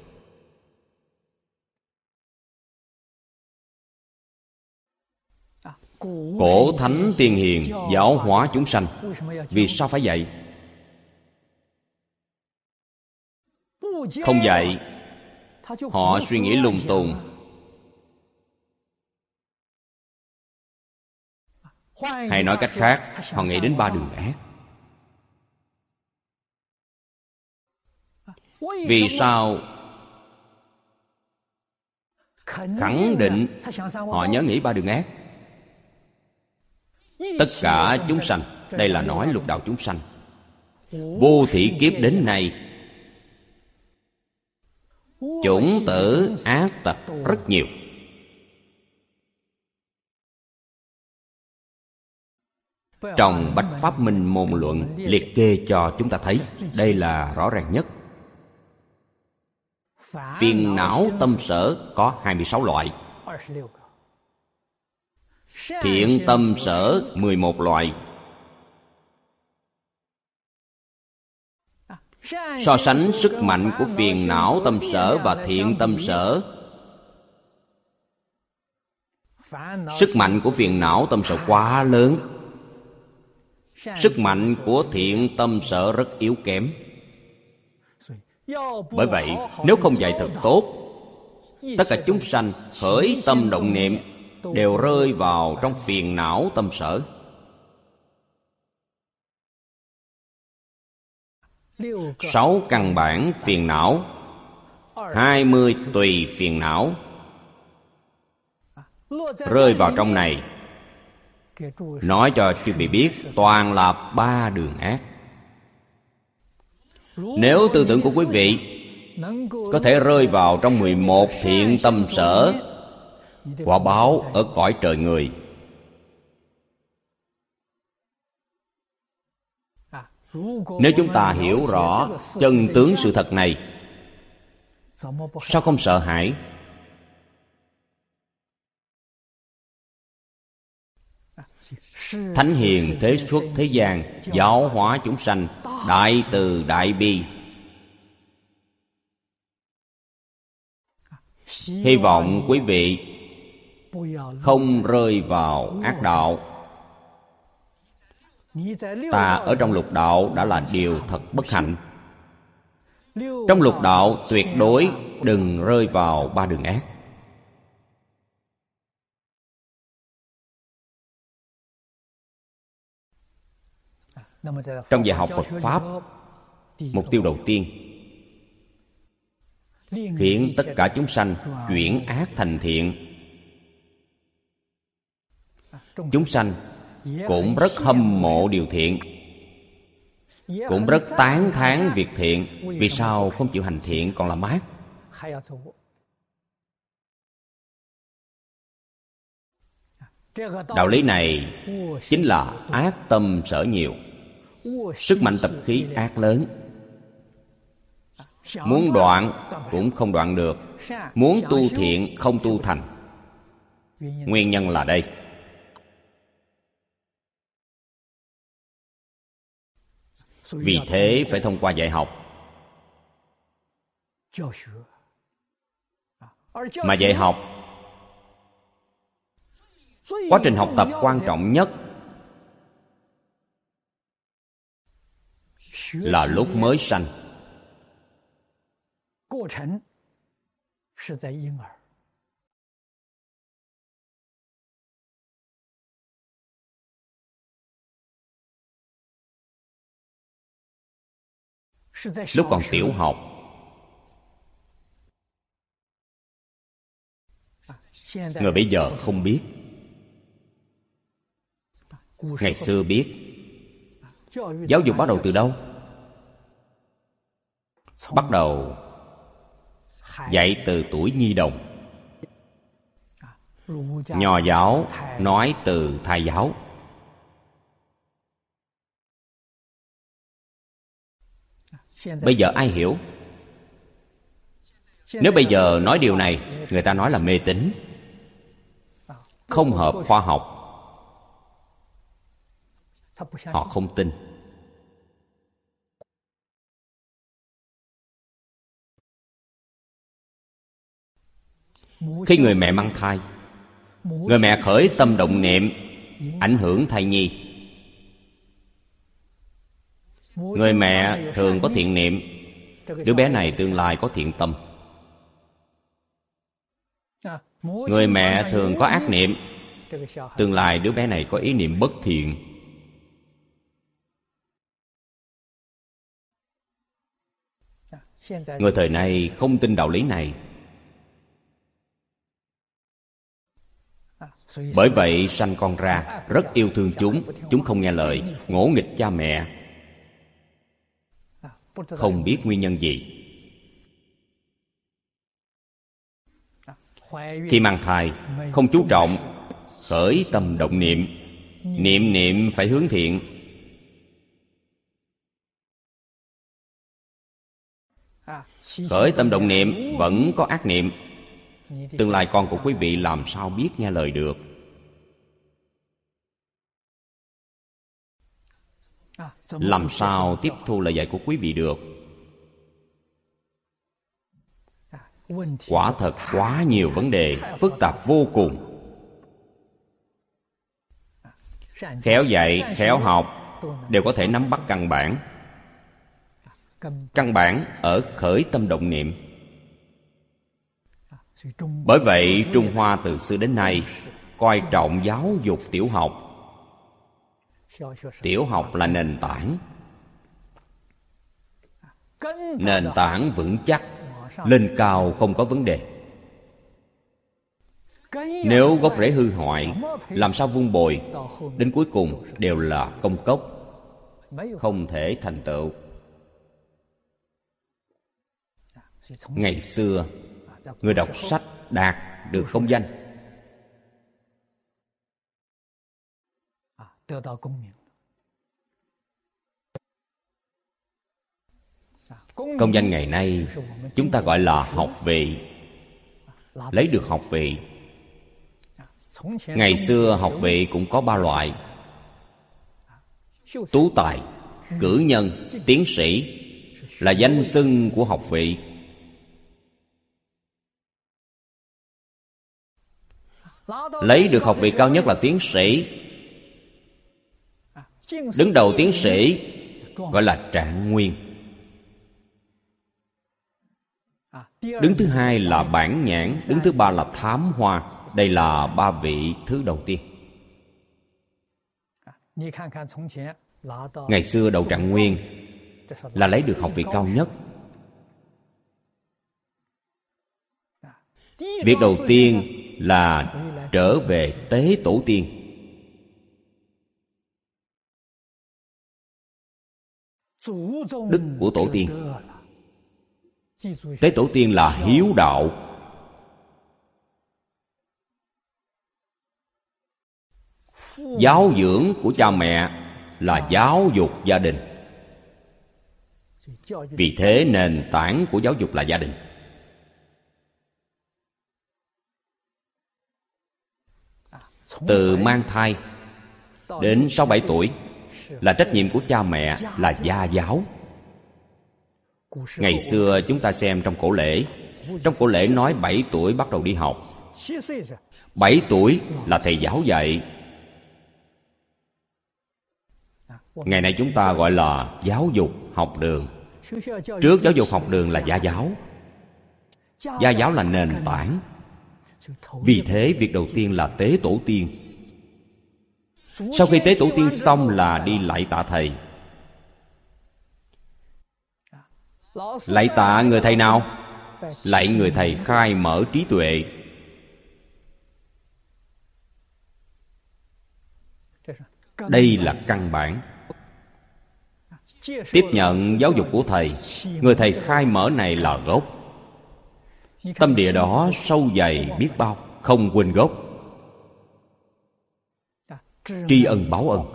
cổ thánh tiên hiền giáo hóa chúng sanh. Vì sao phải dạy? Không dạy, họ suy nghĩ lung tung. Hay nói cách khác, họ nghĩ đến ba đường ác. Vì sao? Khẳng định họ nhớ nghĩ ba đường ác. Tất cả chúng sanh, đây là nói lục đạo chúng sanh, vô thị kiếp đến nay, chủng tử ác tật rất nhiều. Trong Bách Pháp Minh Môn Luận liệt kê cho chúng ta thấy, đây là rõ ràng nhất. Phiền não tâm sở có hai mươi sáu loại, thiện tâm sở mười một loại. So sánh sức mạnh của phiền não tâm sở và thiện tâm sở. Sức mạnh của phiền não tâm sở quá lớn, sức mạnh của thiện tâm sở rất yếu kém. Bởi vậy, nếu không dạy thật tốt, tất cả chúng sanh khởi tâm động niệm đều rơi vào trong phiền não tâm sở. Sáu căn bản phiền não, hai mươi tùy phiền não rơi vào trong này. Nói cho quý vị biết, toàn là ba đường ác. Nếu tư tưởng của quý vị có thể rơi vào trong mười một thiện tâm sở, quả báo ở cõi trời người. Nếu chúng ta hiểu rõ chân tướng sự thật này, sao không sợ hãi? Thánh hiền thế xuất thế gian, giáo hóa chúng sanh, đại từ đại bi. Hy vọng quý vị không rơi vào ác đạo. Ta ở trong lục đạo đã là điều thật bất hạnh. Trong lục đạo tuyệt đối đừng rơi vào ba đường ác. Trong dạy học Phật Pháp, mục tiêu đầu tiên khiến tất cả chúng sanh chuyển ác thành thiện. Chúng sanh cũng rất hâm mộ điều thiện, cũng rất tán thán việc thiện. Vì sao không chịu hành thiện còn làm ác? Đạo lý này chính là ác tâm sở nhiều, sức mạnh tập khí ác lớn. Muốn đoạn cũng không đoạn được, muốn tu thiện không tu thành. Nguyên nhân là đây. Vì thế phải thông qua dạy học. Mà dạy học, quá trình học tập quan trọng nhất là lúc mới sanh. Lúc còn tiểu học, Người bây giờ không biết. Ngày xưa biết. Giáo dục bắt đầu từ đâu? Bắt đầu dạy từ tuổi nhi đồng. Nho giáo nói từ thai giáo. Bây giờ ai hiểu? Nếu bây giờ nói điều này, người ta nói là mê tín, không hợp khoa học. Họ không tin. Khi người mẹ mang thai, người mẹ khởi tâm động niệm, ảnh hưởng thai nhi. Người mẹ thường có thiện niệm, đứa bé này tương lai có thiện tâm. Người mẹ thường có ác niệm, tương lai đứa bé này có ý niệm bất thiện. Người thời nay không tin đạo lý này. Bởi vậy sanh con ra rất yêu thương chúng. Chúng không nghe lời, ngỗ nghịch cha mẹ, không biết nguyên nhân gì. Khi mang thai, không chú trọng, khởi tâm động niệm. Niệm niệm phải hướng thiện. Khởi tâm động niệm vẫn có ác niệm, tương lai con của quý vị làm sao biết nghe lời được? Làm sao tiếp thu lời dạy của quý vị được? Quả thật quá nhiều vấn đề, phức tạp vô cùng. Khéo dạy, khéo học đều có thể nắm bắt căn bản. Căn bản ở khởi tâm động niệm. Bởi vậy Trung Hoa từ xưa đến nay coi trọng giáo dục tiểu học. Tiểu học là nền tảng. Nền tảng vững chắc, lên cao không có vấn đề. Nếu gốc rễ hư hoại, làm sao vun bồi? Đến cuối cùng đều là công cốc, không thể thành tựu. Ngày xưa, người đọc sách đạt được công danh. Công danh ngày nay chúng ta gọi là học vị. Lấy được học vị. Ngày xưa học vị cũng có ba loại: tú tài, cử nhân, tiến sĩ là danh xưng của học vị. Lấy được học vị cao nhất là tiến sĩ. Đứng đầu tiến sĩ gọi là trạng nguyên. Đứng thứ hai là bản nhãn. Đứng thứ ba là thám hoa. Đây là ba vị thứ đầu tiên. Ngày xưa đậu trạng nguyên là lấy được học vị cao nhất. Việc đầu tiên là trở về tế tổ tiên. Đức của tổ tiên. Tế tổ tiên là hiếu đạo. Giáo dưỡng của cha mẹ là giáo dục gia đình. Vì thế nền tảng của giáo dục là gia đình. Từ mang thai đến sáu bảy tuổi là trách nhiệm của cha mẹ, là gia giáo. Ngày xưa chúng ta xem trong cổ lễ. Trong cổ lễ nói bảy tuổi bắt đầu đi học. Bảy tuổi là thầy giáo dạy. Ngày nay chúng ta gọi là giáo dục học đường. Trước giáo dục học đường là gia giáo. Gia giáo là nền tảng. Vì thế việc đầu tiên là tế tổ tiên. Sau khi tế tổ tiên xong là đi lạy tạ thầy. Lạy tạ người thầy nào? Lạy người thầy khai mở trí tuệ. Đây là căn bản. Tiếp nhận giáo dục của thầy, người thầy khai mở này là gốc. Tâm địa đó sâu dày biết bao, không quên gốc. Tri ân báo ân.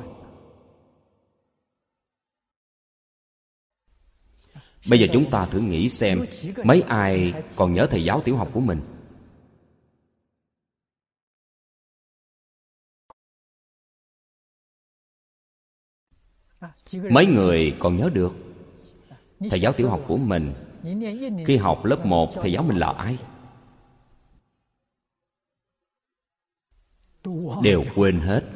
Bây giờ chúng ta thử nghĩ xem, mấy ai còn nhớ thầy giáo tiểu học của mình? Mấy người còn nhớ được thầy giáo tiểu học của mình? Khi học lớp một, thầy giáo mình là ai? Đều quên hết.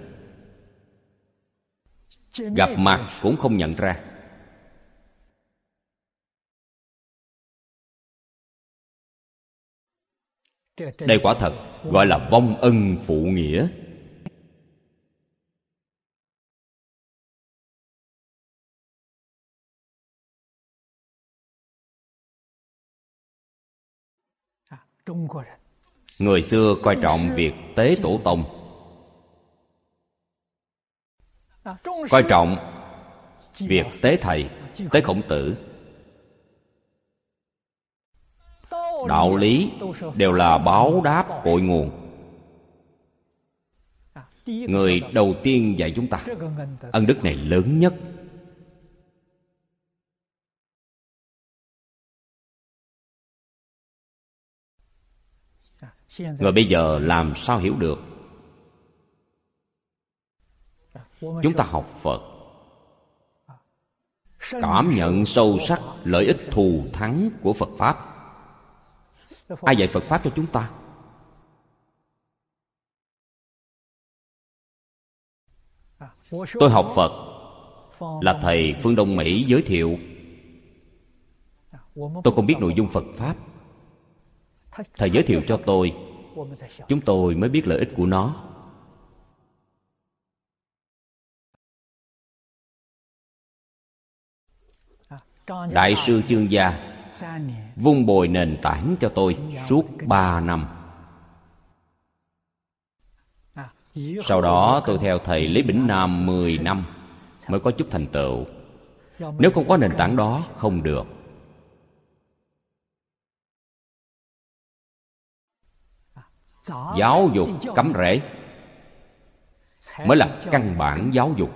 Gặp mặt cũng không nhận ra. Đây quả thật gọi là vong ân phụ nghĩa. Người xưa coi trọng việc tế tổ tông, coi trọng việc tế thầy, tế Khổng Tử. Đạo lý đều là báo đáp cội nguồn. Người đầu tiên dạy chúng ta, ân đức này lớn nhất. Người bây giờ làm sao hiểu được? Chúng ta học Phật, cảm nhận sâu sắc lợi ích thù thắng của Phật Pháp. Ai dạy Phật Pháp cho chúng ta? Tôi học Phật là thầy phương Đông Mỹ giới thiệu. Tôi không biết nội dung Phật Pháp. Thầy giới thiệu cho tôi, chúng tôi mới biết lợi ích của nó. Đại sư Chương Gia vun bồi nền tảng cho tôi suốt ba năm. Sau đó tôi theo thầy Lý Bỉnh Nam mười năm mới có chút thành tựu. Nếu không có nền tảng đó, không được. Giáo dục cắm rễ mới là căn bản giáo dục.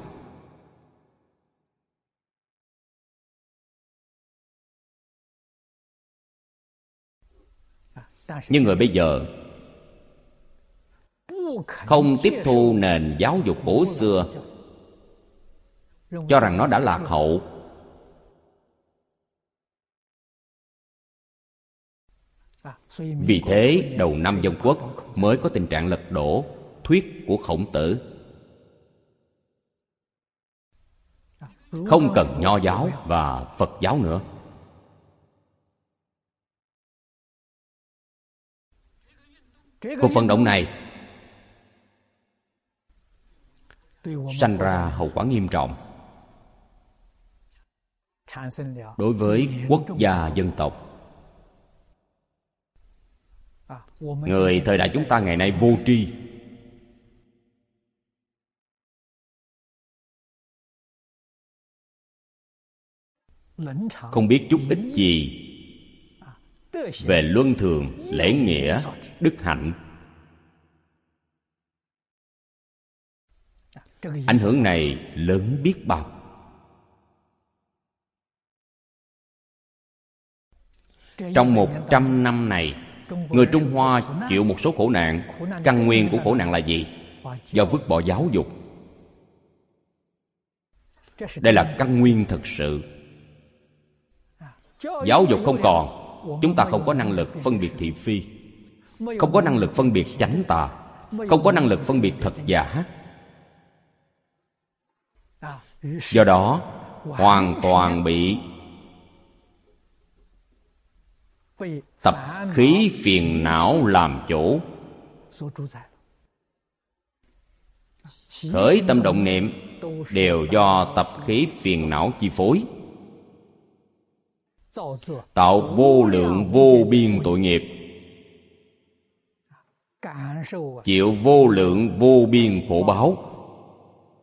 Nhưng người bây giờ không tiếp thu nền giáo dục cổ xưa, cho rằng nó đã lạc hậu. Vì thế đầu năm Dân Quốc mới có tình trạng lật đổ thuyết của Khổng Tử. Không cần Nho giáo và Phật giáo nữa. Cuộc vận động này sanh ra hậu quả nghiêm trọng đối với quốc gia dân tộc. Người thời đại chúng ta ngày nay vô tri, không biết chút ít gì về luân thường, lễ nghĩa, đức hạnh. Ảnh hưởng này lớn biết bao. Trong một trăm năm này, người Trung Hoa chịu một số khổ nạn. Căn nguyên của khổ nạn là gì? Do vứt bỏ giáo dục. Đây là căn nguyên thực sự. Giáo dục không còn, chúng ta không có năng lực phân biệt thị phi, không có năng lực phân biệt chánh tà, không có năng lực phân biệt thật giả. Do đó hoàn toàn bị tập khí phiền não làm chủ. Khởi tâm động niệm đều do tập khí phiền não chi phối, tạo vô lượng vô biên tội nghiệp, chịu vô lượng vô biên khổ báo.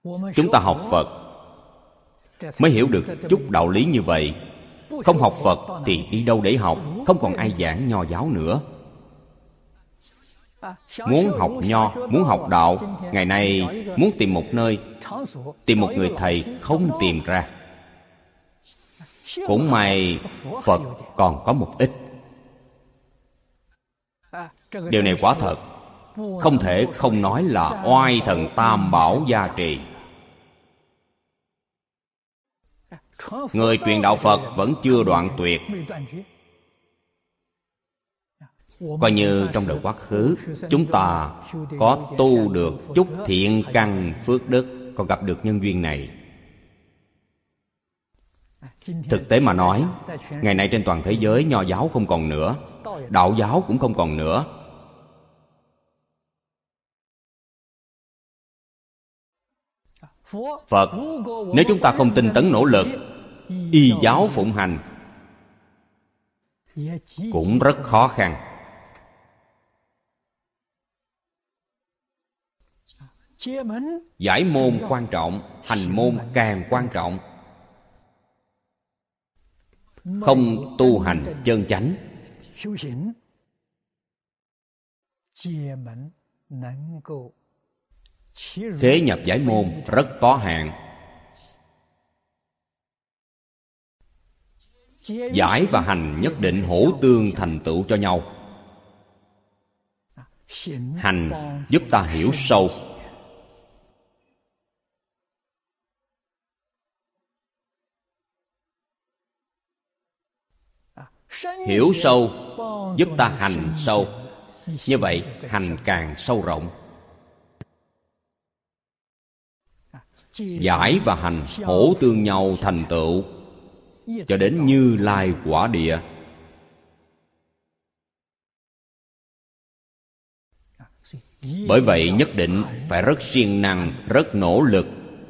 Chúng ta học Phật mới hiểu được chút đạo lý như vậy. Không học Phật thì đi đâu để học? Không còn ai giảng nho giáo nữa. Muốn học nho, muốn học đạo, ngày nay muốn tìm một nơi, tìm một người thầy không tìm ra. Cũng may Phật còn có một ít. Điều này quả thật không thể không nói là oai thần tam bảo gia trì. Người truyền đạo Phật vẫn chưa đoạn tuyệt. Coi như trong đời quá khứ chúng ta có tu được chút thiện căn phước đức, còn gặp được nhân duyên này. Thực tế mà nói, ngày nay trên toàn thế giới nho giáo không còn nữa, đạo giáo cũng không còn nữa. Phật, nếu chúng ta không tinh tấn nỗ lực, y giáo phụng hành, cũng rất khó khăn. Giải môn quan trọng, hành môn càng quan trọng. Không tu hành chân chánh, thế nhập giải môn rất có hạn. Giải và hành nhất định hỗ tương thành tựu cho nhau. Hành giúp ta hiểu sâu, hiểu sâu giúp ta hành sâu. Như vậy hành càng sâu rộng. Giải và hành hỗ tương nhau thành tựu cho đến Như Lai quả địa. Bởi vậy nhất định phải rất siêng năng, rất nỗ lực.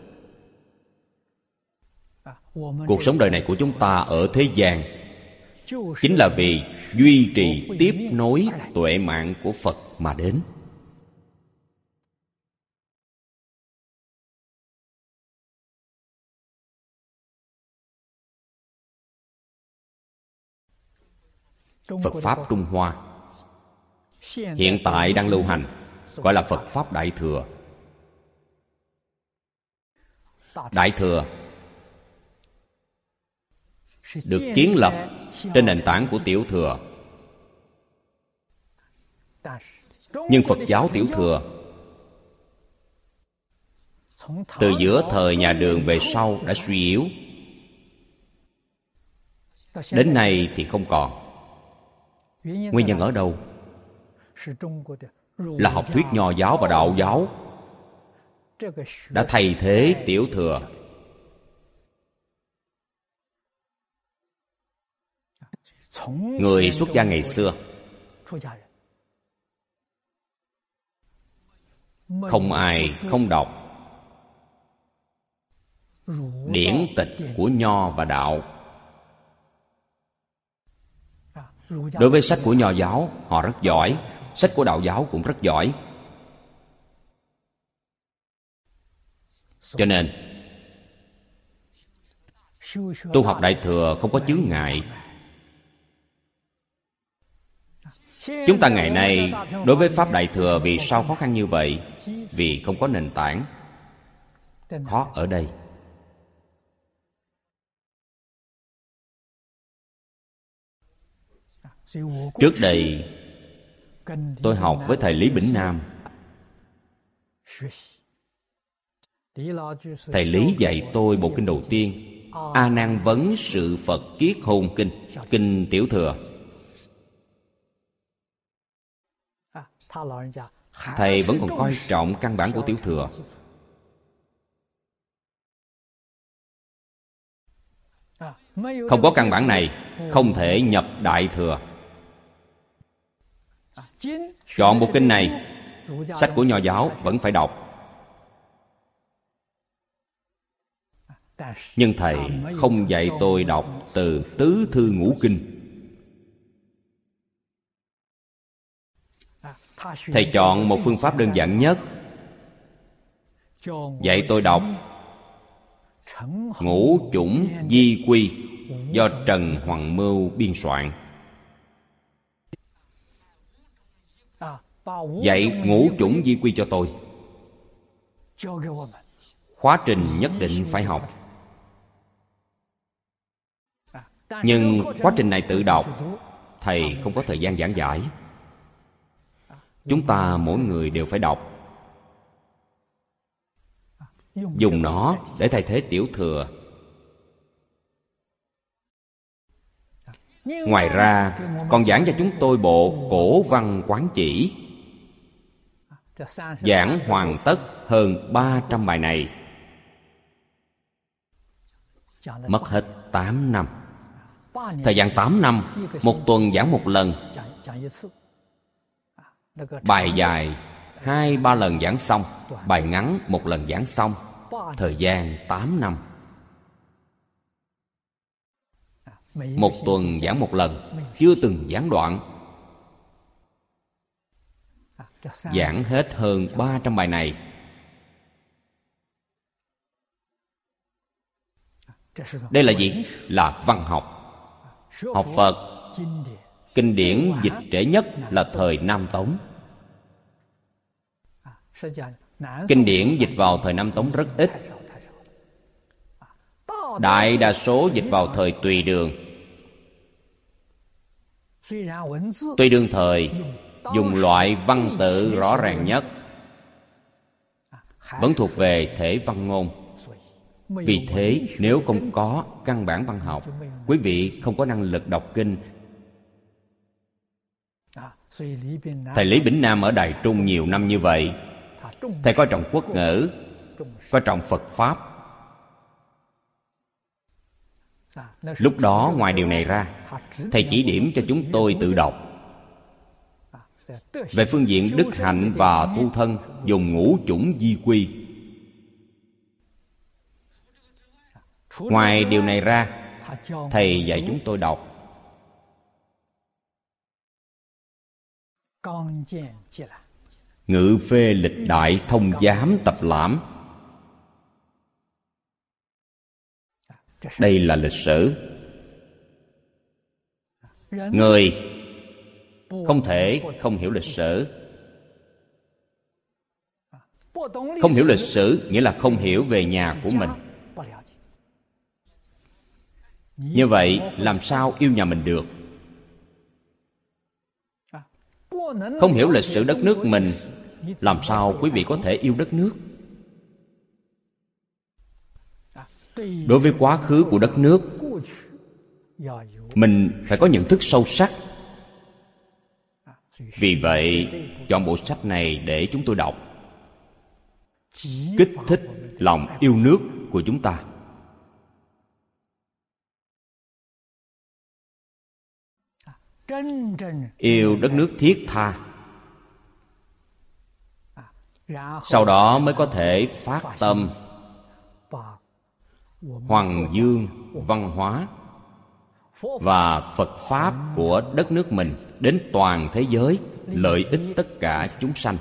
Cuộc sống đời này của chúng ta ở thế gian chính là vì duy trì tiếp nối tuệ mạng của Phật mà đến. Phật Pháp Trung Hoa hiện tại đang lưu hành, gọi là Phật Pháp Đại Thừa. Đại Thừa được kiến lập trên nền tảng của Tiểu Thừa. Nhưng Phật giáo Tiểu Thừa từ giữa thời nhà Đường về sau đã suy yếu. Đến nay thì không còn. Nguyên nhân ở đâu? Là học thuyết nho giáo và đạo giáo đã thay thế Tiểu Thừa. Người xuất gia ngày xưa không ai không đọc điển tịch của nho và đạo. Đối với sách của nho giáo họ rất giỏi, sách của đạo giáo cũng rất giỏi. Cho nên tu học Đại Thừa không có chướng ngại. Chúng ta ngày nay đối với Pháp Đại Thừa vì sao khó khăn như vậy? Vì không có nền tảng. Khó ở đây. Trước đây tôi học với thầy Lý Bỉnh Nam. Thầy Lý dạy tôi bộ kinh đầu tiên, A Nan Vấn Sự Phật Kiết Hôn Kinh, kinh Tiểu Thừa. Thầy vẫn còn coi trọng căn bản của Tiểu Thừa. Không có căn bản này, không thể nhập Đại Thừa. Chọn bộ kinh này, sách của nho giáo vẫn phải đọc. Nhưng thầy không dạy tôi đọc từ tứ thư ngũ kinh. Thầy chọn một phương pháp đơn giản nhất, dạy tôi đọc Ngũ Chủng Di Quy do Trần Hoằng Mưu biên soạn. Dạy Ngũ Chủng Di Quy cho tôi. Khóa trình nhất định phải học. Nhưng quá trình này tự đọc, thầy không có thời gian giảng giải. Chúng ta mỗi người đều phải đọc, dùng nó để thay thế tiểu thừa. Ngoài ra còn giảng cho chúng tôi bộ Cổ Văn Quán Chỉ. Giảng hoàn tất hơn ba trăm bài này, mất hết tám năm. Thời gian tám năm, một tuần giảng một lần. Bài dài hai ba lần giảng xong, bài ngắn một lần giảng xong. Thời gian tám năm. Một tuần giảng một lần, chưa từng giảng đoạn. Giảng hết hơn ba trăm bài này. Đây là gì? Là văn học. Học Phật, kinh điển dịch trễ nhất là thời Nam Tống. Kinh điển dịch vào thời Nam Tống rất ít. Đại đa số dịch vào thời Tùy Đường. Tùy Đường thời dùng loại văn tự rõ ràng nhất, vẫn thuộc về thể văn ngôn. Vì thế nếu không có căn bản văn học, quý vị không có năng lực đọc kinh. Thầy Lý Bỉnh Nam ở Đài Trung nhiều năm như vậy, thầy coi trọng quốc ngữ, coi trọng Phật Pháp. Lúc đó ngoài điều này ra, thầy chỉ điểm cho chúng tôi tự đọc. Về phương diện đức hạnh và tu thân, dùng Ngũ Chủng Di Quy. Ngoài điều này ra, thầy dạy chúng tôi đọc Ngự Phê Lịch Đại Thông Giám Tập Lãm. Đây là lịch sử. Người không thể không hiểu lịch sử. Không hiểu lịch sử nghĩa là không hiểu về nhà của mình. Như vậy làm sao yêu nhà mình được? Không hiểu lịch sử đất nước mình, làm sao quý vị có thể yêu đất nước? Đối với quá khứ của đất nước, mình phải có nhận thức sâu sắc. Vì vậy chọn bộ sách này để chúng tôi đọc, kích thích lòng yêu nước của chúng ta. Yêu đất nước thiết tha, sau đó mới có thể phát tâm hoàng dương văn hóa và Phật Pháp của đất nước mình đến toàn thế giới, lợi ích tất cả chúng sanh.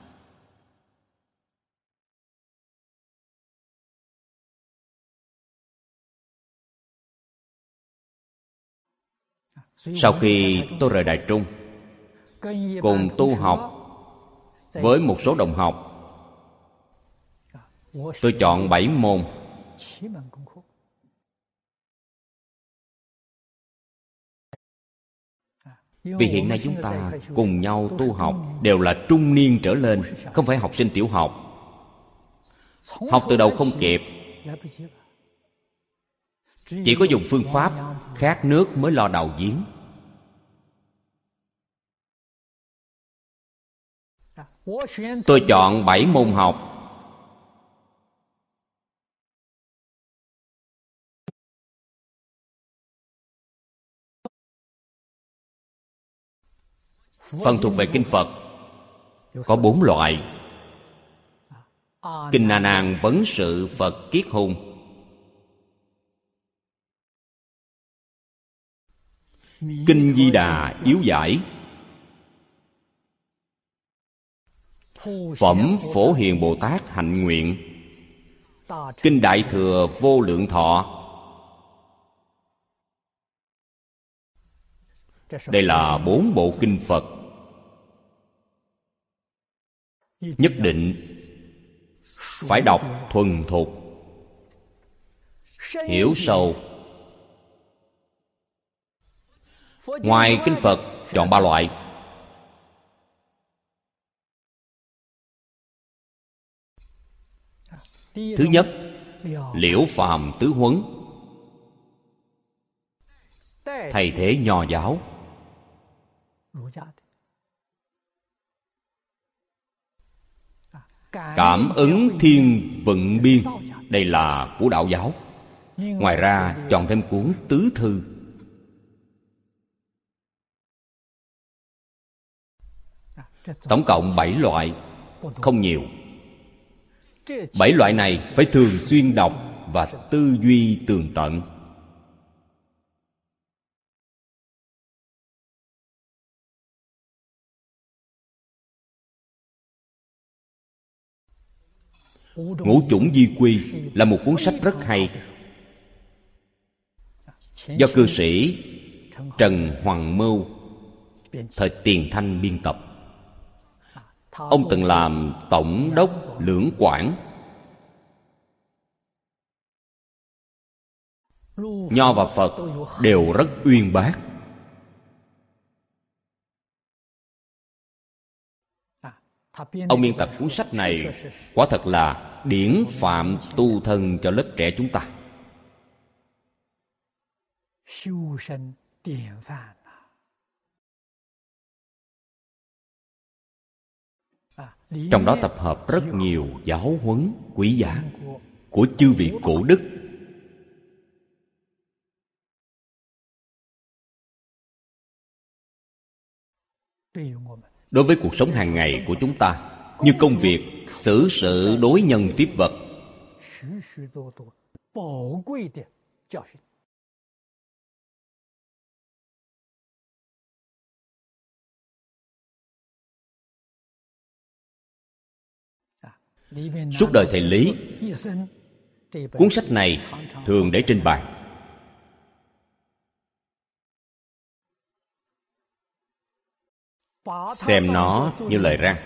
Sau khi tôi rời Đài Trung, cùng tu học với một số đồng học, tôi chọn bảy môn. Vì hiện nay chúng ta cùng nhau tu học đều là trung niên trở lên, không phải học sinh tiểu học. Học từ đầu không kịp, chỉ có dùng phương pháp khát nước mới lo đào giếng. Tôi chọn bảy môn học. Phần thuộc về kinh Phật có bốn loại. Kinh Na Nan Vấn Sự Phật Kiết Hùng, Kinh Di Đà Yếu Giải, Phẩm Phổ Hiền Bồ Tát Hạnh Nguyện, Kinh Đại Thừa Vô Lượng Thọ. Đây là bốn bộ kinh Phật, nhất định phải đọc thuần thục, hiểu sâu. Ngoài kinh Phật chọn ba loại. Thứ nhất, Liễu Phàm Tứ Huấn, thay thế Nho giáo. Cảm ứng Thiên Vận Biên, đây là của Đạo giáo. Ngoài ra chọn thêm cuốn Tứ Thư. Tổng cộng bảy loại, không nhiều. Bảy loại này phải thường xuyên đọc và tư duy tường tận. Ngũ Chủng Di Quy là một cuốn sách rất hay, do cư sĩ Trần Hoàng Mưu thời Tiền Thanh biên tập. Ông từng làm tổng đốc Lưỡng Quảng. Nho và Phật đều rất uyên bác. Ông biên tập cuốn sách này quả thật là điển phạm tu thân cho lớp trẻ chúng ta. Trong đó tập hợp rất nhiều giáo huấn quý giá của chư vị cổ đức. Đối với cuộc sống hàng ngày của chúng ta, như công việc, xử sự, đối nhân tiếp vật, suốt đời thầy Lý, cuốn sách này thường để trên bàn. Xem nó như lời răng.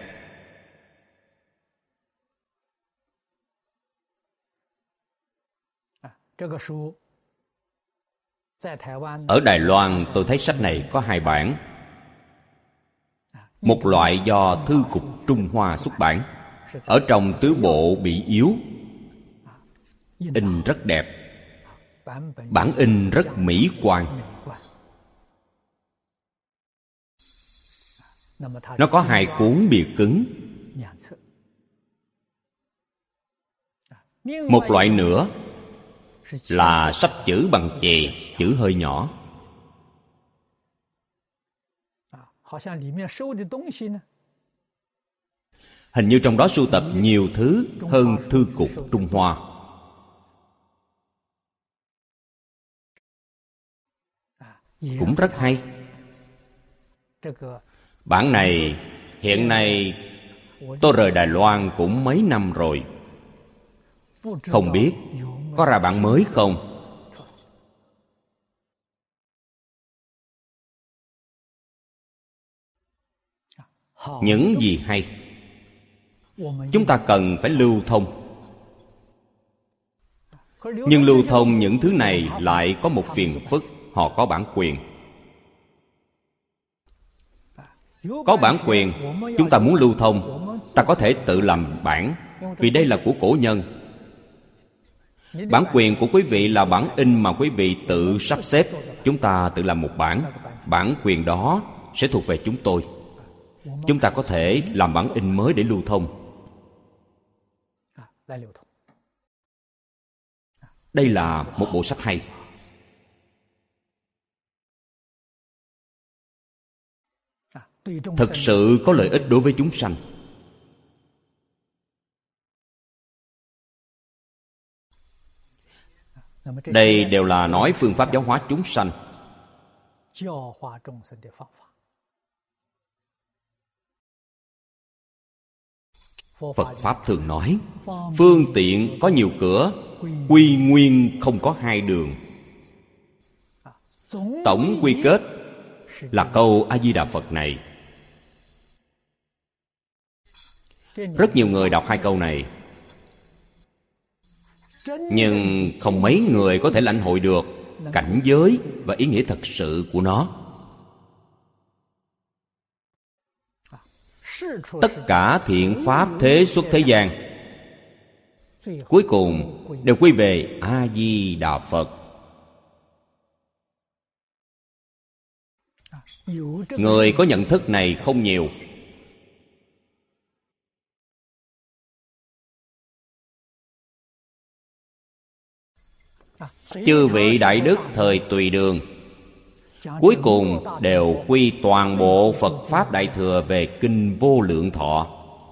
Ở Đài Loan tôi thấy sách này có hai bản. Một loại do Thư cục Trung Hoa xuất bản, ở trong tứ bộ bị yếu, in rất đẹp, bản in rất mỹ quan. Nó có hai cuốn bìa cứng. Một loại nữa là sách chữ bằng chì, chữ hơi nhỏ. Hình như trong đó sưu tập nhiều thứ hơn Thư cục Trung Hoa. Cũng rất hay. Bản này hiện nay tôi rời Đài Loan cũng mấy năm rồi, không biết có ra bản mới không. Những gì hay chúng ta cần phải lưu thông. Nhưng lưu thông những thứ này lại có một phiền phức, họ có bản quyền. Có bản quyền, chúng ta muốn lưu thông, ta có thể tự làm bản, vì đây là của cổ nhân. Bản quyền của quý vị là bản in mà quý vị tự sắp xếp. Chúng ta tự làm một bản, bản quyền đó sẽ thuộc về chúng tôi. Chúng ta có thể làm bản in mới để lưu thông. Đây là một bộ sách hay. Thực sự có lợi ích đối với chúng sanh. Đây đều là nói phương pháp giáo hóa chúng sanh. Phật Pháp thường nói, phương tiện có nhiều cửa, quy nguyên không có hai đường. Tổng quy kết là câu A-di-đà Phật này. Rất nhiều người đọc hai câu này, nhưng không mấy người có thể lãnh hội được cảnh giới và ý nghĩa thật sự của nó. Tất cả thiện pháp thế xuất thế gian cuối cùng đều quy về A-di-đà Phật. Người có nhận thức này không nhiều. Chư vị đại đức thời Tùy Đường cuối cùng đều quy toàn bộ Phật Pháp Đại Thừa về Kinh Vô Lượng Thọ.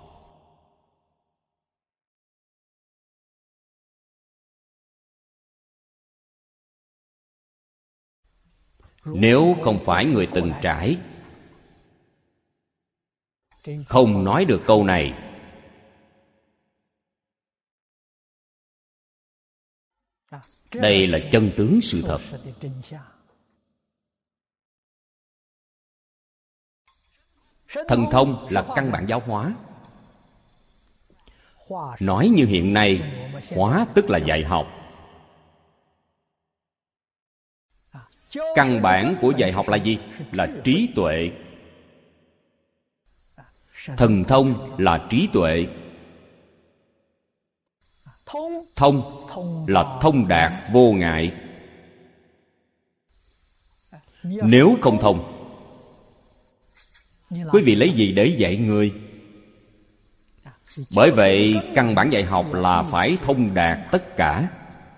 Nếu không phải người từng trải, không nói được câu này. Đây là chân tướng sự thật. Thần thông là căn bản giáo hóa. Nói như hiện nay, hóa tức là dạy học. Căn bản của dạy học là gì? Là trí tuệ. Thần thông là trí tuệ. Thông là thông đạt vô ngại. Nếu không thông, quý vị lấy gì để dạy người? Bởi vậy căn bản dạy học là phải thông đạt tất cả.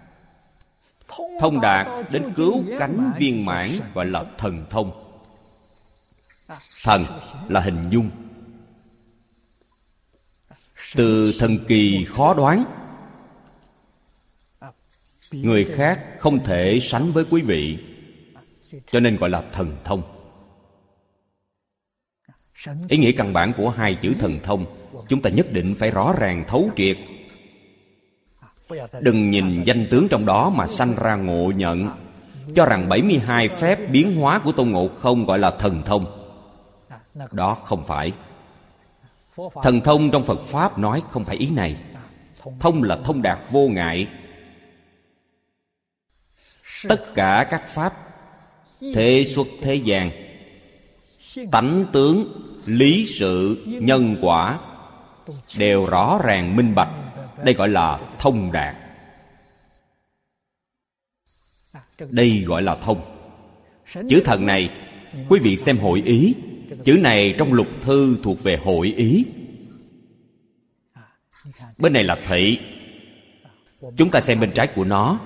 Thông đạt đến cứu cánh viên mãn gọi là thần thông. Thần là hình dung. Từ thần kỳ khó đoán, người khác không thể sánh với quý vị, cho nên gọi là thần thông. Ý nghĩa căn bản của hai chữ thần thông chúng ta nhất định phải rõ ràng thấu triệt. Đừng nhìn danh tướng trong đó mà sanh ra ngộ nhận, cho rằng bảy mươi hai phép biến hóa của Tôn Ngộ Không gọi là thần thông. Đó không phải. Thần thông trong Phật Pháp nói không phải ý này. Thông là thông đạt vô ngại. Tất cả các pháp thế xuất thế gian, tánh tướng, lý sự, nhân quả đều rõ ràng minh bạch. Đây gọi là thông đạt. Đây gọi là thông. Chữ thần này, quý vị xem hội ý. Chữ này trong lục thư thuộc về hội ý. Bên này là thị. Chúng ta xem bên trái của nó.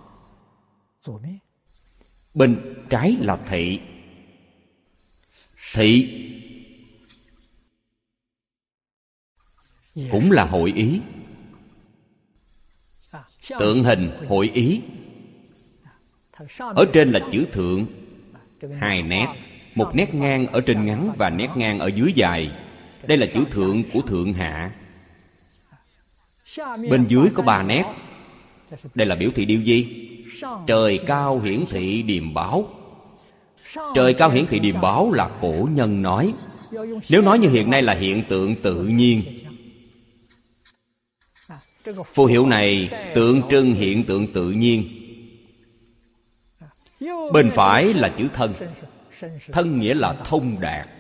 Bên trái là thị. Thị cũng là hội ý. Tượng hình hội ý. Ở trên là chữ thượng, hai nét, một nét ngang ở trên ngắn và nét ngang ở dưới dài. Đây là chữ thượng của thượng hạ. Bên dưới có ba nét. Đây là biểu thị điều gì? Trời cao hiển thị điềm báo. Trời cao hiển thị điềm báo là cổ nhân nói. Nếu nói như hiện nay là hiện tượng tự nhiên. Phù hiệu này tượng trưng hiện tượng tự nhiên. Bên phải là chữ thân. Thân nghĩa là thông đạt,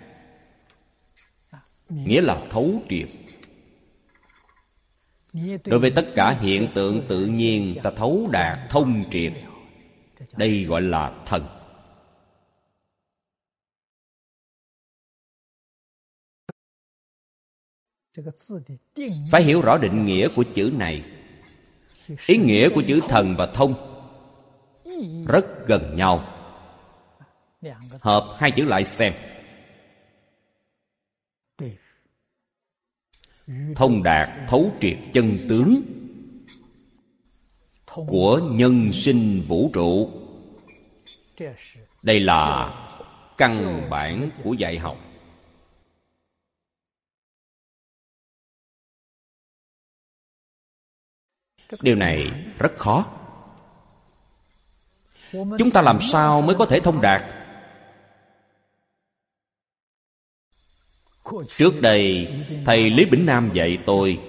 nghĩa là thấu triệt. Đối với tất cả hiện tượng tự nhiên, ta thấu đạt thông triệt. Đây gọi là thần. Phải hiểu rõ định nghĩa của chữ này. Ý nghĩa của chữ thần và thông rất gần nhau. Hợp hai chữ lại xem. Thông đạt thấu triệt chân tướng của nhân sinh vũ trụ. Đây là căn bản của dạy học. Điều này rất khó. Chúng ta làm sao mới có thể thông đạt? Trước đây thầy Lý Bỉnh Nam dạy tôi,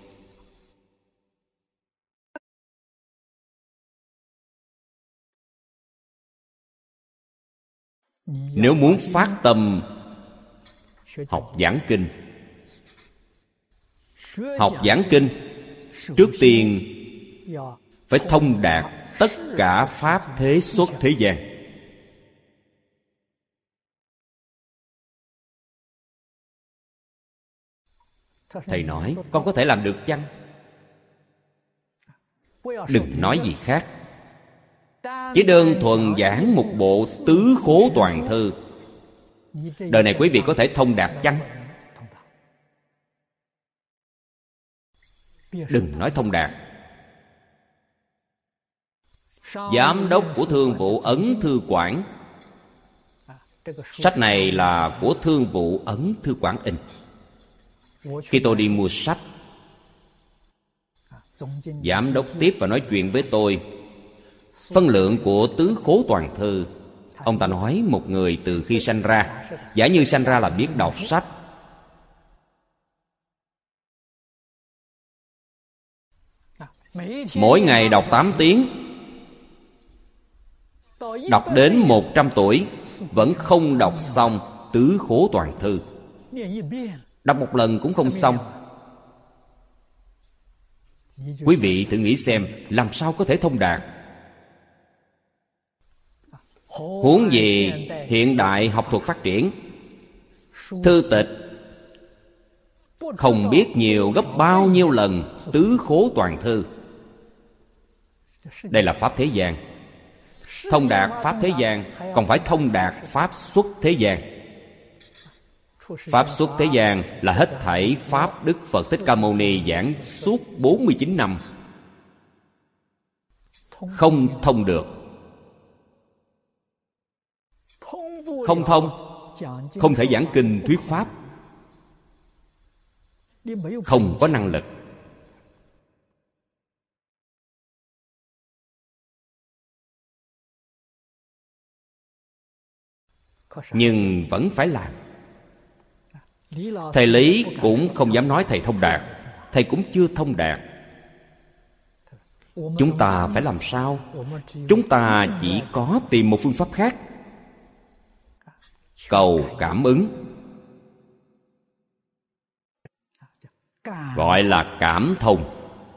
nếu muốn phát tâm học giảng kinh, học giảng kinh trước tiên phải thông đạt tất cả pháp thế xuất thế gian. Thầy nói, con có thể làm được chăng? Đừng nói gì khác, chỉ đơn thuần giảng một bộ Tứ Khố Toàn Thư, đời này quý vị có thể thông đạt chăng? Đừng nói thông đạt. Giám đốc của Thương vụ Ấn Thư Quảng, sách này là của Thương vụ Ấn Thư Quảng in. Khi tôi đi mua sách, giám đốc tiếp và nói chuyện với tôi phân lượng của Tứ Khố Toàn Thư. Ông ta nói một người từ khi sanh ra, giả như sanh ra là biết đọc sách, mỗi ngày đọc tám tiếng, đọc đến một trăm tuổi vẫn không đọc xong Tứ Khố Toàn Thư. Đọc một lần cũng không xong. Quý vị thử nghĩ xem, làm sao có thể thông đạt? Huống gì hiện đại học thuật phát triển, thư tịch không biết nhiều gấp bao nhiêu lần Tứ Khố Toàn Thư. Đây là pháp thế gian. Thông đạt pháp thế gian còn phải thông đạt pháp xuất thế gian. Pháp xuất thế gian là hết thảy pháp Đức Phật Thích Ca Mâu Ni giảng suốt bốn mươi chín năm, không thông được. Không thông, không thể giảng kinh thuyết pháp, không có năng lực. Nhưng vẫn phải làm. Thầy Lý cũng không dám nói thầy thông đạt, thầy cũng chưa thông đạt. Chúng ta phải làm sao? Chúng ta chỉ có tìm một phương pháp khác. Cầu cảm ứng, gọi là cảm thông.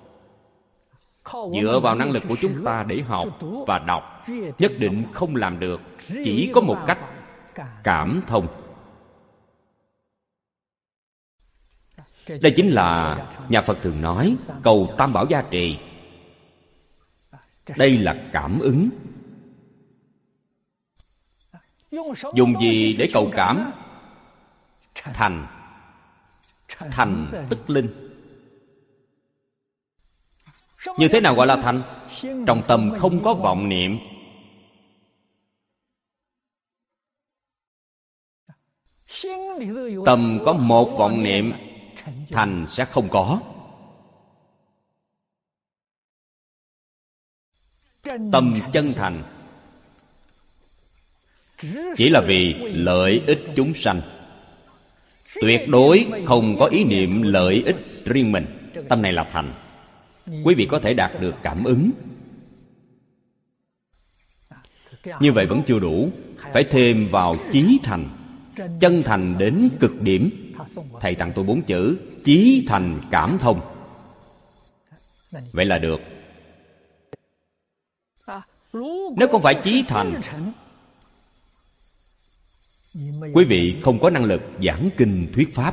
Dựa vào năng lực của chúng ta để học và đọc, nhất định không làm được. Chỉ có một cách, cảm thông. Đây chính là nhà Phật thường nói cầu Tam Bảo gia trì. Đây là cảm ứng. Dùng gì để cầu cảm? Thành. Thành tức linh. Như thế nào gọi là thành? Trong tâm không có vọng niệm. Tâm có một vọng niệm, thành sẽ không có. Tâm chân thành chỉ là vì lợi ích chúng sanh, tuyệt đối không có ý niệm lợi ích riêng mình. Tâm này là thành. Quý vị có thể đạt được cảm ứng. Như vậy vẫn chưa đủ, phải thêm vào chí thành. Chân thành đến cực điểm. Thầy tặng tôi bốn chữ: chí thành cảm thông. Vậy là được. Nếu không phải chí thành, quý vị không có năng lực giảng kinh thuyết pháp.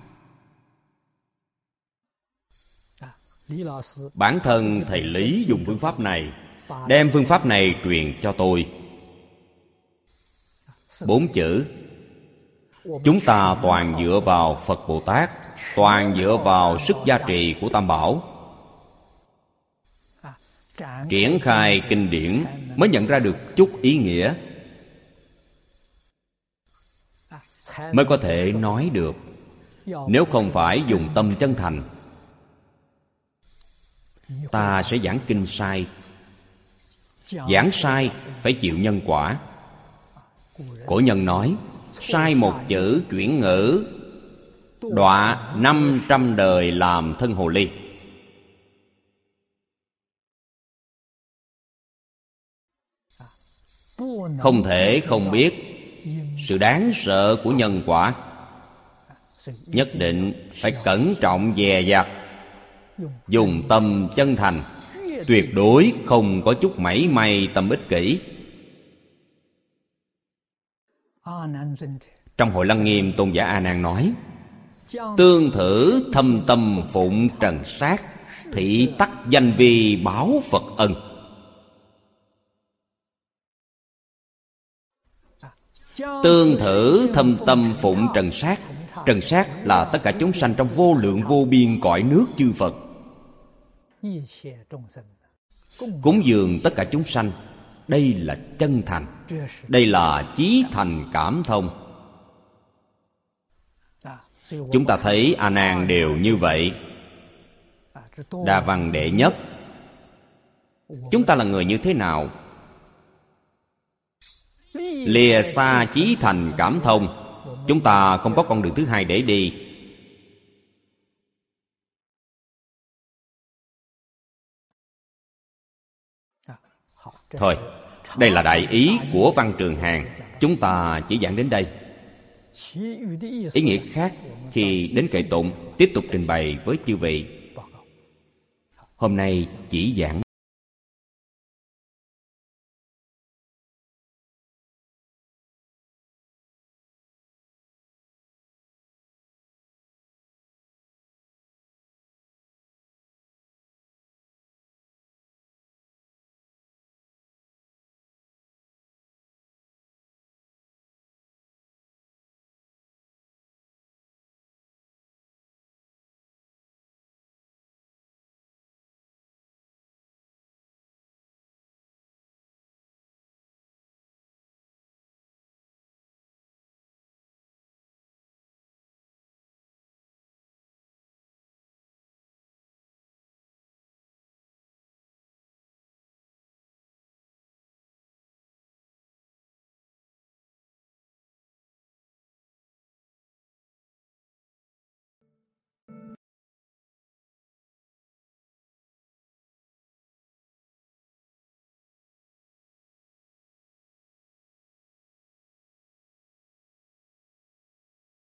Bản thân thầy Lý dùng phương pháp này, đem phương pháp này truyền cho tôi. Bốn chữ: chúng ta toàn dựa vào Phật Bồ Tát, toàn dựa vào sức gia trì của Tam Bảo. Triển khai kinh điển mới nhận ra được chút ý nghĩa, mới có thể nói được. Nếu không phải dùng tâm chân thành, ta sẽ giảng kinh sai. Giảng sai phải chịu nhân quả. Cổ nhân nói, sai một chữ chuyển ngữ, đọa năm trăm đời làm thân hồ ly. Không thể không biết sự đáng sợ của nhân quả. Nhất định phải cẩn trọng dè dặt, dùng tâm chân thành, tuyệt đối không có chút mảy may tâm ích kỷ. Trong Hội Lăng Nghiêm, Tôn giả A Nan nói: tương thử thâm tâm phụng trần sát, thị tắc danh vi báo Phật ân. Tương thử thâm tâm phụng trần sát. Trần sát là tất cả chúng sanh trong vô lượng vô biên cõi nước chư Phật. Cúng dường tất cả chúng sanh, đây là chân thành, đây là chí thành cảm thông. Chúng ta thấy A Nan đều như vậy. Đa văn đệ nhất. Chúng ta là người như thế nào? Lìa xa chí thành cảm thông. Chúng ta không có con đường thứ hai để đi. Thôi, đây là đại ý của Văn Trường Hàn. Chúng ta chỉ giảng đến đây. Ý nghĩa khác khi đến kệ tụng tiếp tục trình bày với chư vị. Hôm nay chỉ giảng